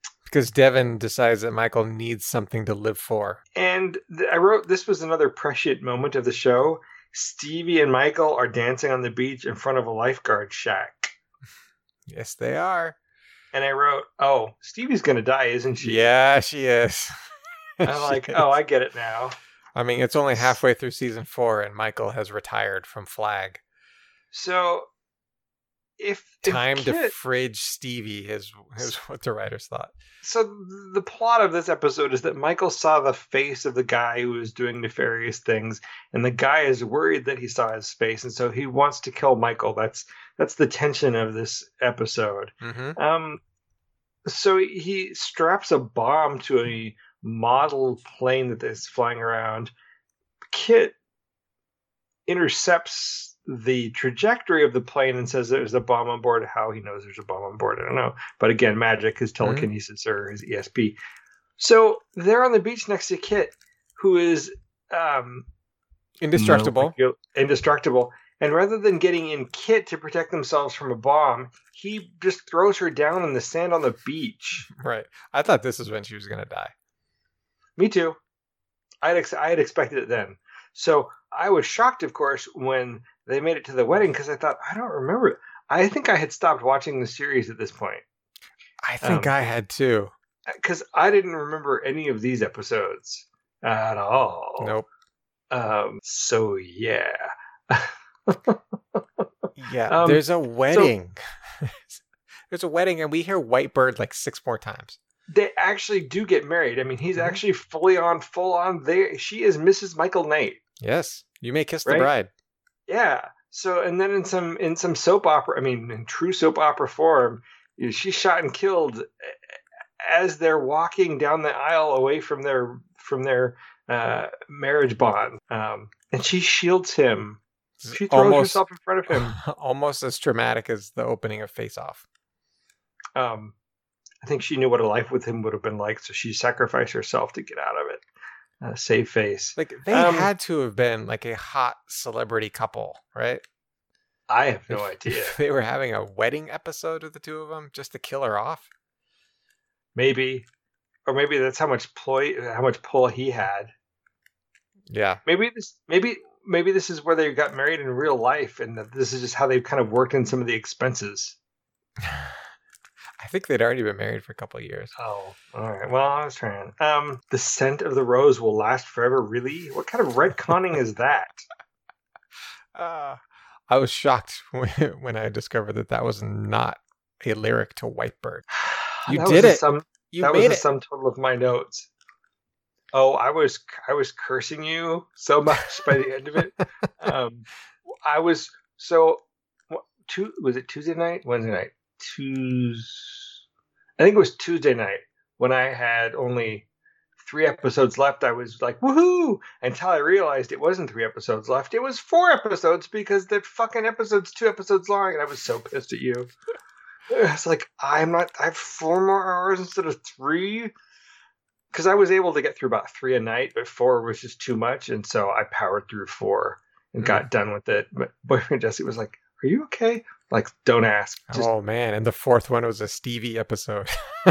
Because Devin decides that Michael needs something to live for. And I wrote, this was another prescient moment of the show. Stevie and Michael are dancing on the beach in front of a lifeguard shack. Yes, they are. And I wrote, oh, Stevie's going to die, isn't she? Yeah, she is. I'm like, oh, I get it now. I mean, it's only halfway through season 4 and Michael has retired from Flag. So Time to fridge Stevie is what the writers thought. So the plot of this episode is that Michael saw the face of the guy who was doing nefarious things, and the guy is worried that he saw his face, and so he wants to kill Michael. That's the tension of this episode. Mm-hmm. So he straps a bomb to a model plane that is flying around. Kit intercepts the trajectory of the plane and says there's a bomb on board. How he knows there's a bomb on board, I don't know. But again, magic, his telekinesis or his ESP. So they're on the beach next to Kit, who is indestructible. Indestructible. And rather than getting in Kit to protect themselves from a bomb, he just throws her down in the sand on the beach. Right. I thought this is when she was going to die. Me too. I had expected it then. So I was shocked, of course, when they made it to the wedding, because I thought, I don't remember it. I think I had stopped watching the series at this point. I think I had too. Because I didn't remember any of these episodes at all. Nope. So, yeah. Yeah, there's a wedding. There's a wedding, and we hear Whitebird like 6 more times. They actually do get married. I mean, he's actually full on. She is Mrs. Michael Knight. Yes, you may kiss the bride. Yeah. So, and then in some soap opera, I mean, in true soap opera form, she's shot and killed as they're walking down the aisle away from their marriage bond, and she shields him. She throws herself in front of him. Almost as traumatic as the opening of Face Off. I think she knew what a life with him would have been like, so she sacrificed herself to get out of it. Save face. Like, they had to have been like a hot celebrity couple, right? I have no idea. They were having a wedding episode of the two of them just to kill her off. Maybe. Or maybe that's how much pull he had. Yeah. Maybe this is where they got married in real life, and that this is just how they've kind of worked in some of the expenses. I think they'd already been married for a couple of years. Oh, all right. Well, I was trying. The scent of the rose will last forever. Really? What kind of retconning is that? I was shocked when I discovered that was not a lyric to Whitebird. You did it. That was the sum total of my notes. Oh, I was cursing you so much by the end of it. Was it Tuesday night? Wednesday night? I think it was Tuesday night when I had only 3 episodes left. I was like, woohoo! Until I realized it wasn't 3 episodes left. It was 4 episodes because the fucking episode's 2 episodes long, and I was so pissed at you. It's like, I have 4 more hours instead of 3. Because I was able to get through about 3 a night, but 4 was just too much, and so I powered through 4 and got done with it. But boyfriend Jesse was like, "Are you okay?" Like, don't ask. Oh man! And the 4th one was a Stevie episode.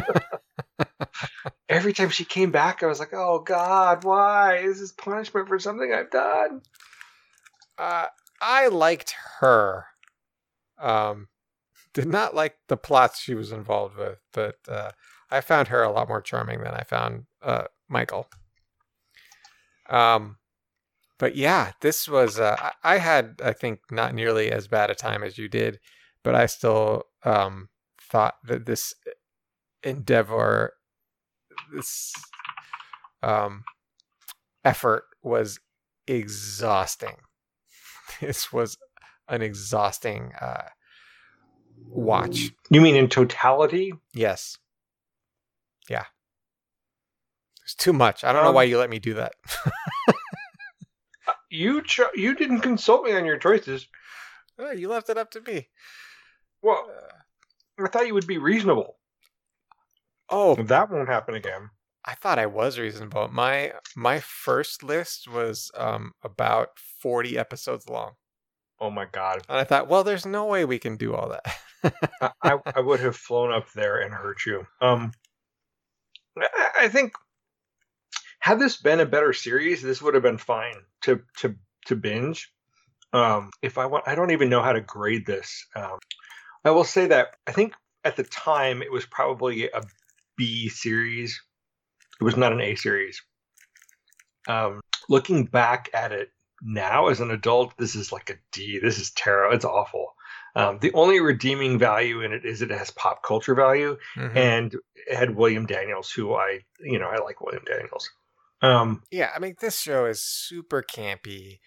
Every time she came back, I was like, "Oh God, why? Is this punishment for something I've done?" I liked her. Did not like the plots she was involved with, but I found her a lot more charming than I found Michael. But yeah, this was, I had, I think, not nearly as bad a time as you did, but I still thought that this endeavor, this effort was exhausting. This was an exhausting watch. You mean in totality? Yes. Yeah. It's too much. I don't know why you let me do that. You didn't consult me on your choices. You left it up to me. Well, I thought you would be reasonable. Oh, that won't happen again. I thought I was reasonable. My first list was about 40 episodes long. Oh my God. And I thought, well, there's no way we can do all that. I would have flown up there and hurt you. I think had this been a better series, this would have been fine to binge. If I want, I don't even know how to grade this. I will say that I think at the time it was probably a B series. It was not an A series. Looking back at it now as an adult, this is like a D. This is terrible. It's awful. The only redeeming value in it is it has pop culture value, and it had William Daniels, who I like William Daniels. Yeah, I mean, this show is super campy,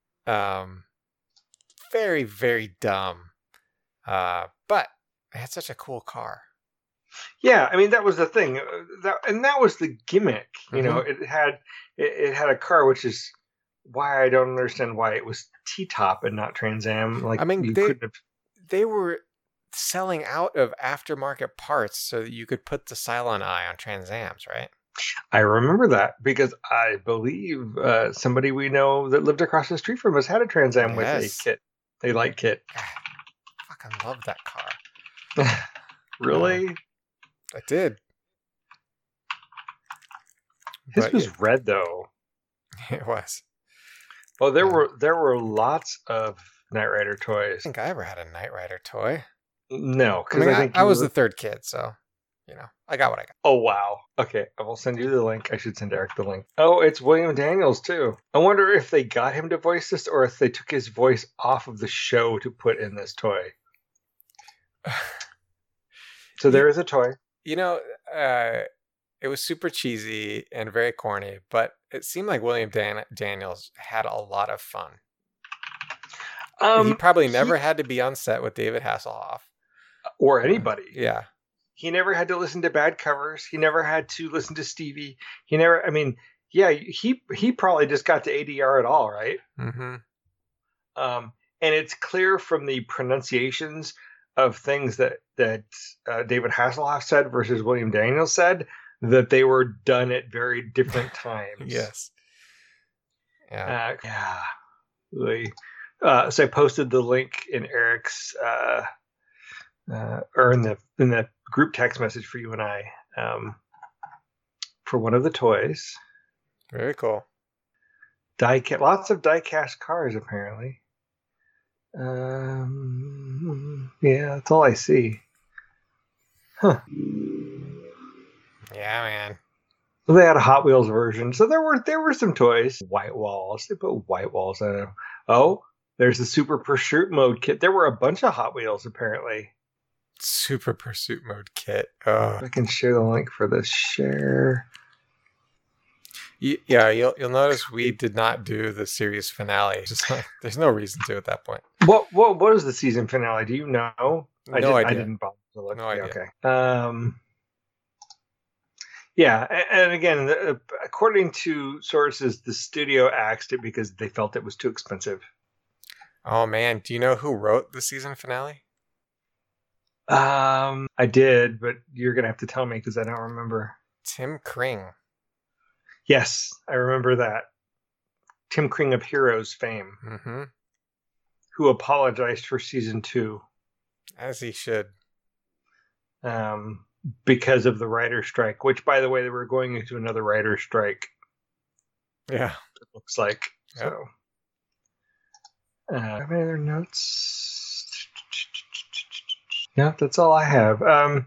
very, very dumb, but it had such a cool car. Yeah, I mean, that was the thing, that was the gimmick. You know, it had a car, which is why I don't understand why it was T-top and not Trans Am. Like, I mean, they were selling out of aftermarket parts so that you could put the Cylon Eye on Trans Ams, right? I remember that because I believe somebody we know that lived across the street from us had a Trans Am with a kit. They like kit. God, I fucking love that car. Really? I did. His was red though. It was. Oh, there were lots of Knight Rider toys. I think I ever had a Knight Rider toy. No, because I think I was the third kid, so I got what I got. Oh wow. Okay, I will send you the link. I should send Eric the link. Oh, it's William Daniels too. I wonder if they got him to voice this, or if they took his voice off of the show to put in this toy. So there is a toy. It was super cheesy and very corny, but it seemed like William Daniels had a lot of fun. He probably never had to be on set with David Hasselhoff. Or anybody. Yeah. He never had to listen to bad covers. He never had to listen to Stevie. He probably just got to ADR at all, right? Mm-hmm. And it's clear from the pronunciations of things that David Hasselhoff said versus William Daniels said that they were done at very different times. Yes. Yeah. So I posted the link in Eric's or in the group text message for you and I for one of the toys. Very cool. Lots of die-cast cars apparently. Yeah, that's all I see. Huh. Yeah, man. So they had a Hot Wheels version. So there were some toys. White walls. They put white walls on them. Oh, there's the Super Pursuit Mode kit. There were a bunch of Hot Wheels apparently. Super Pursuit Mode kit. Oh. I can share the link for this share. Yeah, you'll notice we did not do the series finale. Just there's no reason to at that point. What was the season finale? Do you know? No idea. I didn't bother to look. No idea. Okay. Yeah, and again, according to sources, the studio axed it because they felt it was too expensive. Oh man, do you know who wrote the season finale? I did, but you're gonna have to tell me because I don't remember. Tim Kring. Yes, I remember that. Tim Kring of Heroes fame, who apologized for season 2, as he should, because of the writer's strike. Which, by the way, they were going into another writer's strike. Yeah, it looks like. Yep. So, have any other notes? Yeah, that's all I have.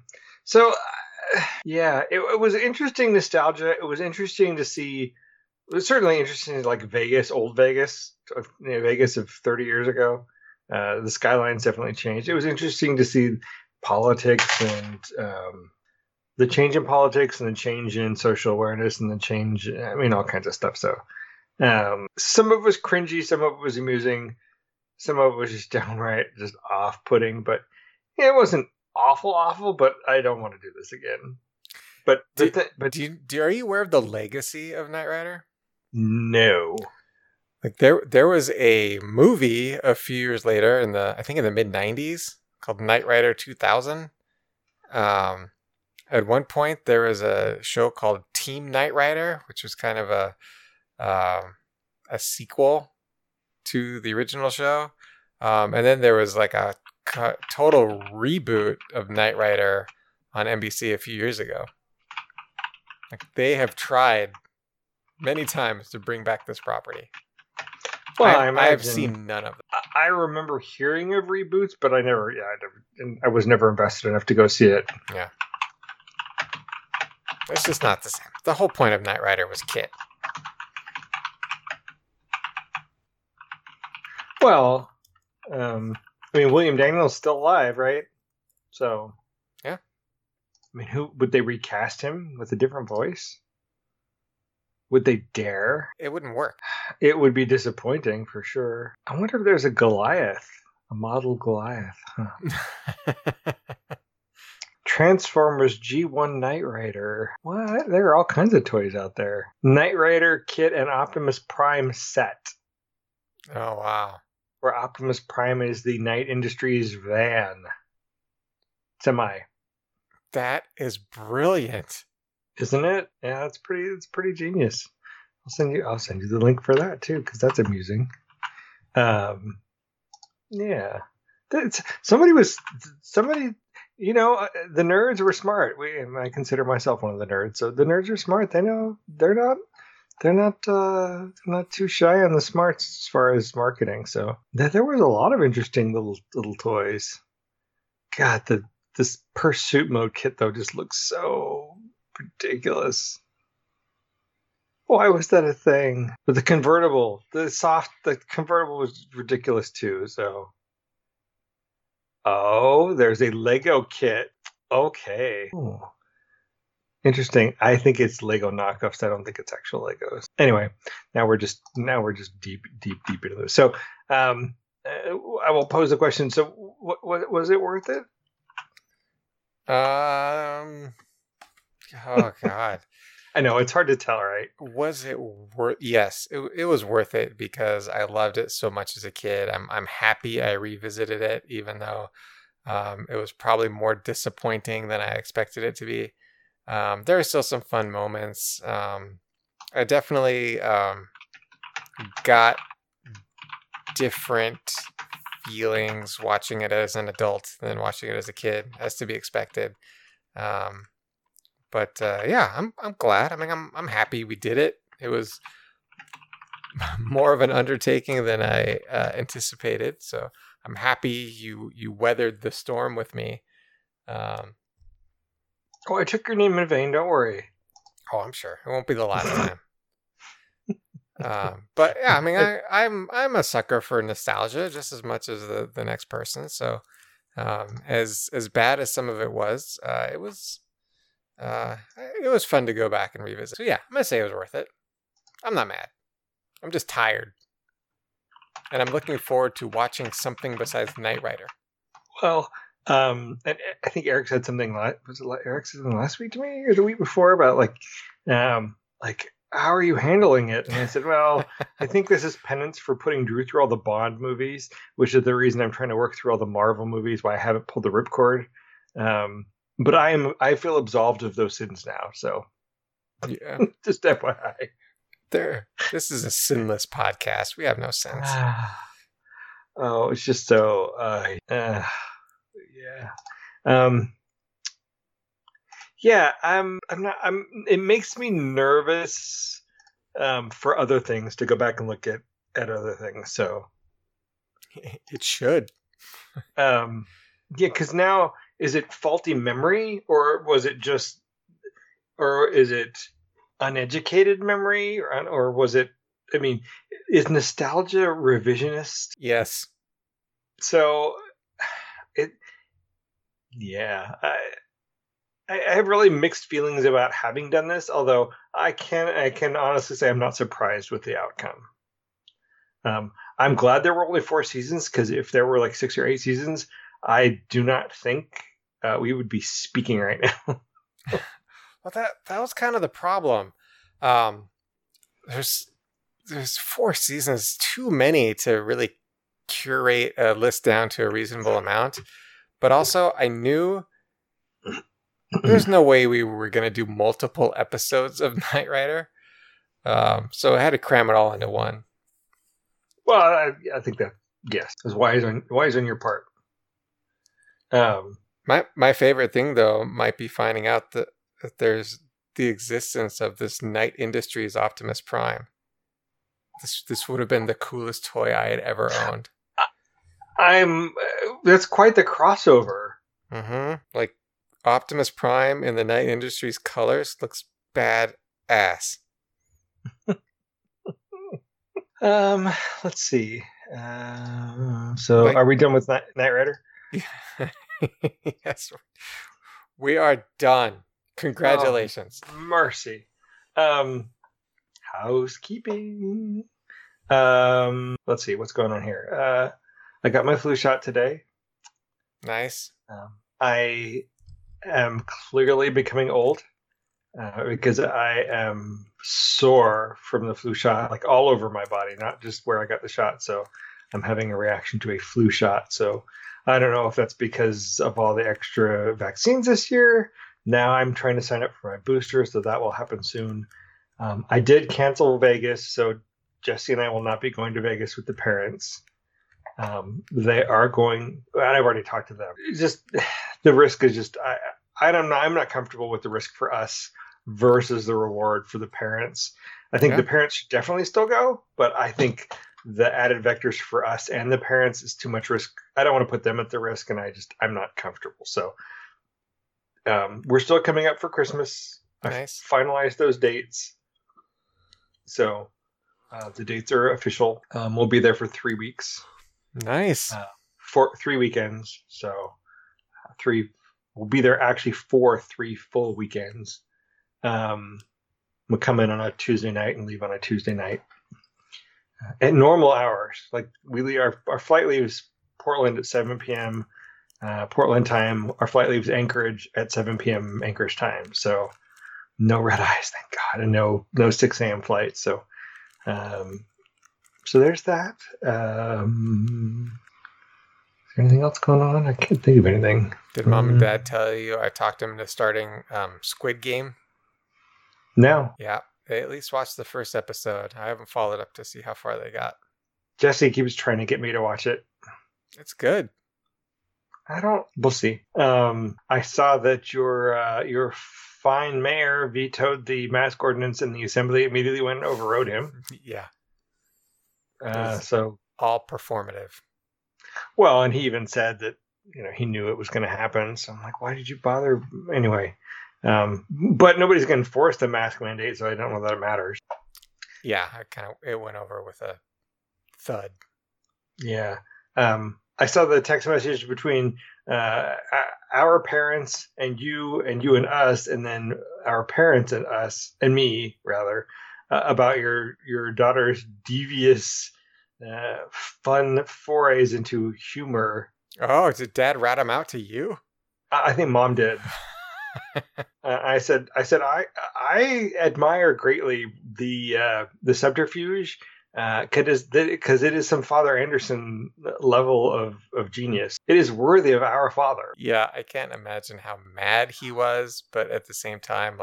Yeah, it was interesting nostalgia. It was interesting to see. It was certainly interesting, like Vegas, old Vegas, Vegas of 30 years ago. The skylines definitely changed. It was interesting to see politics and the change in politics and the change in social awareness and the change. I mean, all kinds of stuff. So some of it was cringy, some of it was amusing, some of it was just downright just off-putting. But it wasn't awful, but I don't want to do this again. But are you aware of the legacy of Knight Rider? No. Like there was a movie a few years later I think in the mid 90s called Knight Rider 2000. At one point there was a show called Team Knight Rider, which was kind of a sequel to the original show. And then there was like a total reboot of Knight Rider on NBC a few years ago. Like, they have tried many times to bring back this property. Well, I have seen none of them. I remember hearing of reboots, but I was never invested enough to go see it. Yeah. It's just not the same. The whole point of Knight Rider was KITT. Well, William Daniels still alive, right? So, yeah. Who would they recast him with a different voice? Would they dare? It wouldn't work. It would be disappointing for sure. I wonder if there's a Goliath, a model Goliath. Huh. Transformers G1 Knight Rider. What? There are all kinds of toys out there. Knight Rider, KITT, and Optimus Prime set. Oh, wow. Where Optimus Prime is the Knight Industries van. Semi. That is brilliant. Isn't it? Yeah, it's pretty genius. I'll send you the link for that too, because that's amusing. Yeah. Somebody, the nerds were smart. I consider myself one of the nerds, so the nerds are smart. They know they're not too shy on the smarts as far as marketing. So there was a lot of interesting little toys. God, this Pursuit Mode kit though just looks so ridiculous. Why was that a thing? But the convertible, the convertible was ridiculous too. So, there's a Lego kit. Okay. Ooh. Interesting. I think it's Lego knockoffs. I don't think it's actual Legos. Anyway, now we're just deep into this. So, I will pose the question. So, what was it worth it? Oh God. I know it's hard to tell, right? Was it worth? Yes, it was worth it because I loved it so much as a kid. I'm happy I revisited it, even though it was probably more disappointing than I expected it to be. There are still some fun moments. I definitely got different feelings watching it as an adult than watching it as a kid, as to be expected. But I'm glad. I'm happy we did it. It was more of an undertaking than I anticipated. So I'm happy you weathered the storm with me. I took your name in vain. Don't worry. Oh, I'm sure it won't be the last time. But yeah, I'm a sucker for nostalgia just as much as the next person. So as bad as some of it was fun to go back and revisit. So yeah, I'm gonna say it was worth it. I'm not mad. I'm just tired, and I'm looking forward to watching something besides Knight Rider. Well, and I think Eric said something. Was it Eric said something last week to me or the week before about like how are you handling it? And I said, well, I think this is penance for putting Drew through all the Bond movies, which is the reason I'm trying to work through all the Marvel movies. Why I haven't pulled the ripcord. But I feel absolved of those sins now. So yeah, just FYI. This is a sinless podcast. We have no sins. Oh, it's just so yeah. Yeah, it makes me nervous for other things to go back and look at other things. So it should. Yeah, because now, is it faulty memory, or is it uneducated memory, or was it? I mean, is nostalgia revisionist? Yes. So yeah. I have really mixed feelings about having done this, although I can honestly say I'm not surprised with the outcome. I'm glad there were only 4 seasons, because if there were like 6 or 8 seasons, I do not think we would be speaking right now. Well, that was kind of the problem. There's 4 seasons, too many to really curate a list down to a reasonable amount. But also, I knew there's no way we were going to do multiple episodes of Knight Rider. So I had to cram it all into one. Well, I think that, yes, is wise on your part. My favorite thing, though, might be finding out that there's the existence of this Knight Industries Optimus Prime. This would have been the coolest toy I had ever owned. That's quite the crossover. Mm-hmm. Like Optimus Prime in the Knight Industries colors looks badass. Let's see. So are we done with Knight Rider? Yes, we are done. Congratulations. Oh, mercy. Housekeeping. Let's see what's going on here. I got my flu shot today. Nice. I am clearly becoming old because I am sore from the flu shot, like all over my body, not just where I got the shot. So I'm having a reaction to a flu shot. So I don't know if that's because of all the extra vaccines this year. Now I'm trying to sign up for my booster, so that will happen soon. I did cancel Vegas, so Jesse and I will not be going to Vegas with the parents. They are going, and I've already talked to them. Just the risk is just, I don't know. I'm not comfortable with the risk for us versus the reward for the parents. I think the parents should definitely still go, but I think the added vectors for us and the parents is too much risk. I don't want to put them at the risk, and I'm not comfortable. So we're still coming up for Christmas. Nice. I finalized those dates. So the dates are official. We'll be there for 3 weeks. Nice. For 3 weekends. So we'll be there actually for 3 full weekends. We'll come in on a Tuesday night and leave on a Tuesday night. At normal hours. Like we leave, our flight leaves Portland at 7 p.m. Portland time. Our flight leaves Anchorage at 7 p.m. Anchorage time. So no red eyes, thank God, and no 6 a.m. flights. So so there's that. Is there anything else going on? I can't think of anything. Did Mom and Dad tell you I talked them into starting Squid Game? No. Yeah, they at least watched the first episode. I haven't followed up to see how far they got. Jesse keeps trying to get me to watch it. It's good. We'll see. I saw that your fine mayor vetoed the mask ordinance in the assembly, immediately went and overrode him. Yeah. So all performative. Well, and he even said that, he knew it was going to happen. So I'm like, why did you bother? Anyway, but nobody's going to enforce the mask mandate, so I don't know that it matters. Yeah, it went over with a thud. Yeah. I saw the text message between our parents and you and us, and then our parents and us and me rather, about your daughter's devious, fun forays into humor. Oh, did Dad rat him out to you? I think Mom did. I said I admire greatly the subterfuge. Because it is some Father Anderson level of genius. It is worthy of our father. Yeah, I can't imagine how mad he was, but at the same time,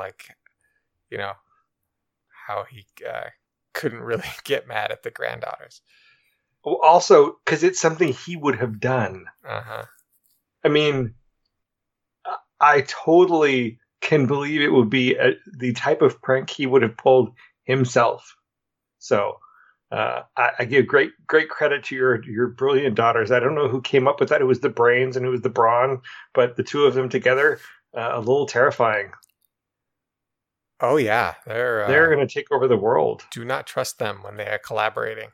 how he couldn't really get mad at the granddaughters. Also, because it's something he would have done. Uh-huh. I mean, I totally can believe it would be the type of prank he would have pulled himself. So... I give great credit to your brilliant daughters. I don't know who came up with that. It was the brains and it was the brawn, but the two of them together, a little terrifying. Oh yeah, they're going to take over the world. Do not trust them when they are collaborating.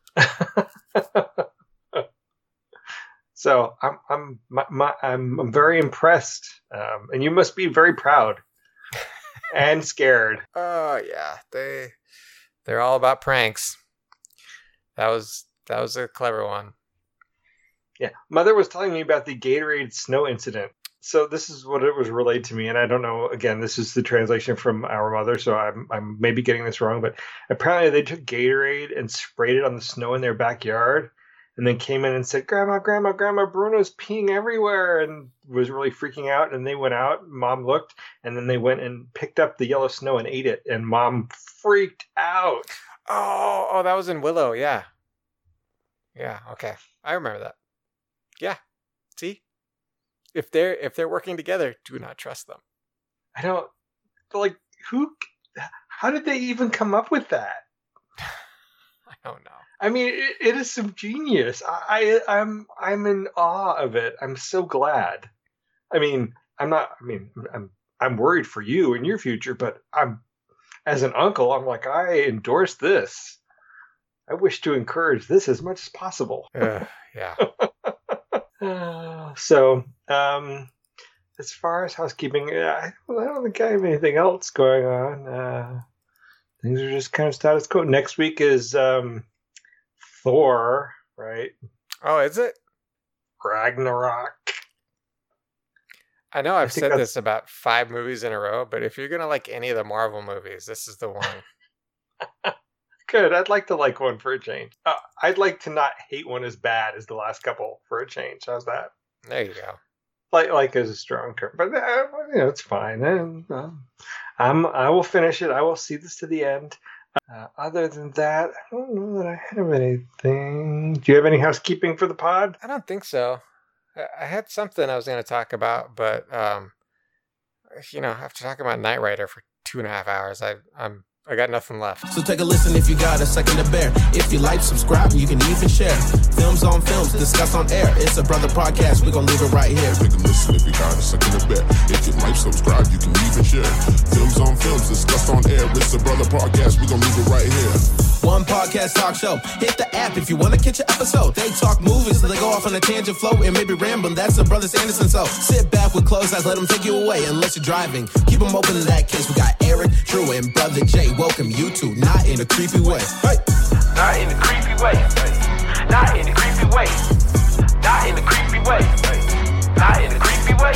So I'm very impressed, and you must be very proud and scared. Oh yeah, they're all about pranks. That was a clever one. Yeah. Mother was telling me about the Gatorade snow incident. So this is what it was relayed to me. And I don't know, again, this is the translation from our mother. So I'm maybe getting this wrong, but apparently they took Gatorade and sprayed it on the snow in their backyard and then came in and said, Grandma, Bruno's peeing everywhere, and was really freaking out. And they went out, Mom looked, and then they went and picked up the yellow snow and ate it. And Mom freaked out. Oh, that was in Willow, yeah. Yeah, okay. I remember that. Yeah. See? If they're working together, do not trust them. I don't, like, how did they even come up with that? I don't know. I mean, it is some genius. I'm in awe of it. I'm so glad. I mean, I'm worried for you and your future, but as an uncle, I'm like, I endorse this. I wish to encourage this as much as possible. Yeah. So, as far as housekeeping, I don't think I have anything else going on. Things are just kind of status quo. Next week is Thor, right? Oh, is it? Ragnarok. I know I've said this about 5 movies in a row, but if you're going to like any of the Marvel movies, this is the one. Good. I'd like to like one for a change. I'd like to not hate one as bad as the last couple for a change. How's that? There you go. Like is a strong term, but it's fine. And I will finish it. I will see this to the end. Other than that, I don't know that I have anything. Do you have any housekeeping for the pod? I don't think so. I had something I was going to talk about, but after talking about Knight Rider for 2.5 hours, I got nothing left. So take a listen if you got a second to bear. If you like, subscribe, you can even share. Films on films, discussed on air. It's a brother podcast, we're gonna leave it right here. Take a listen if you got a second to bear. If you like, subscribe, you can even share. Films on films, discussed on air. It's a brother podcast, we're gonna leave it right here. One podcast talk show. Hit the app if you want to catch an episode. They talk movies, they go off on a tangent flow and maybe rambling. That's the Brothers Anderson. So sit back with closed eyes, let them take you away unless you're driving. Keep them open in that case. We got Eric, Drew, and Brother Jay. Welcome you to Not in a Creepy Way. Hey. Not in a creepy way. Not in a creepy way. Not in a creepy way. Not in a creepy way.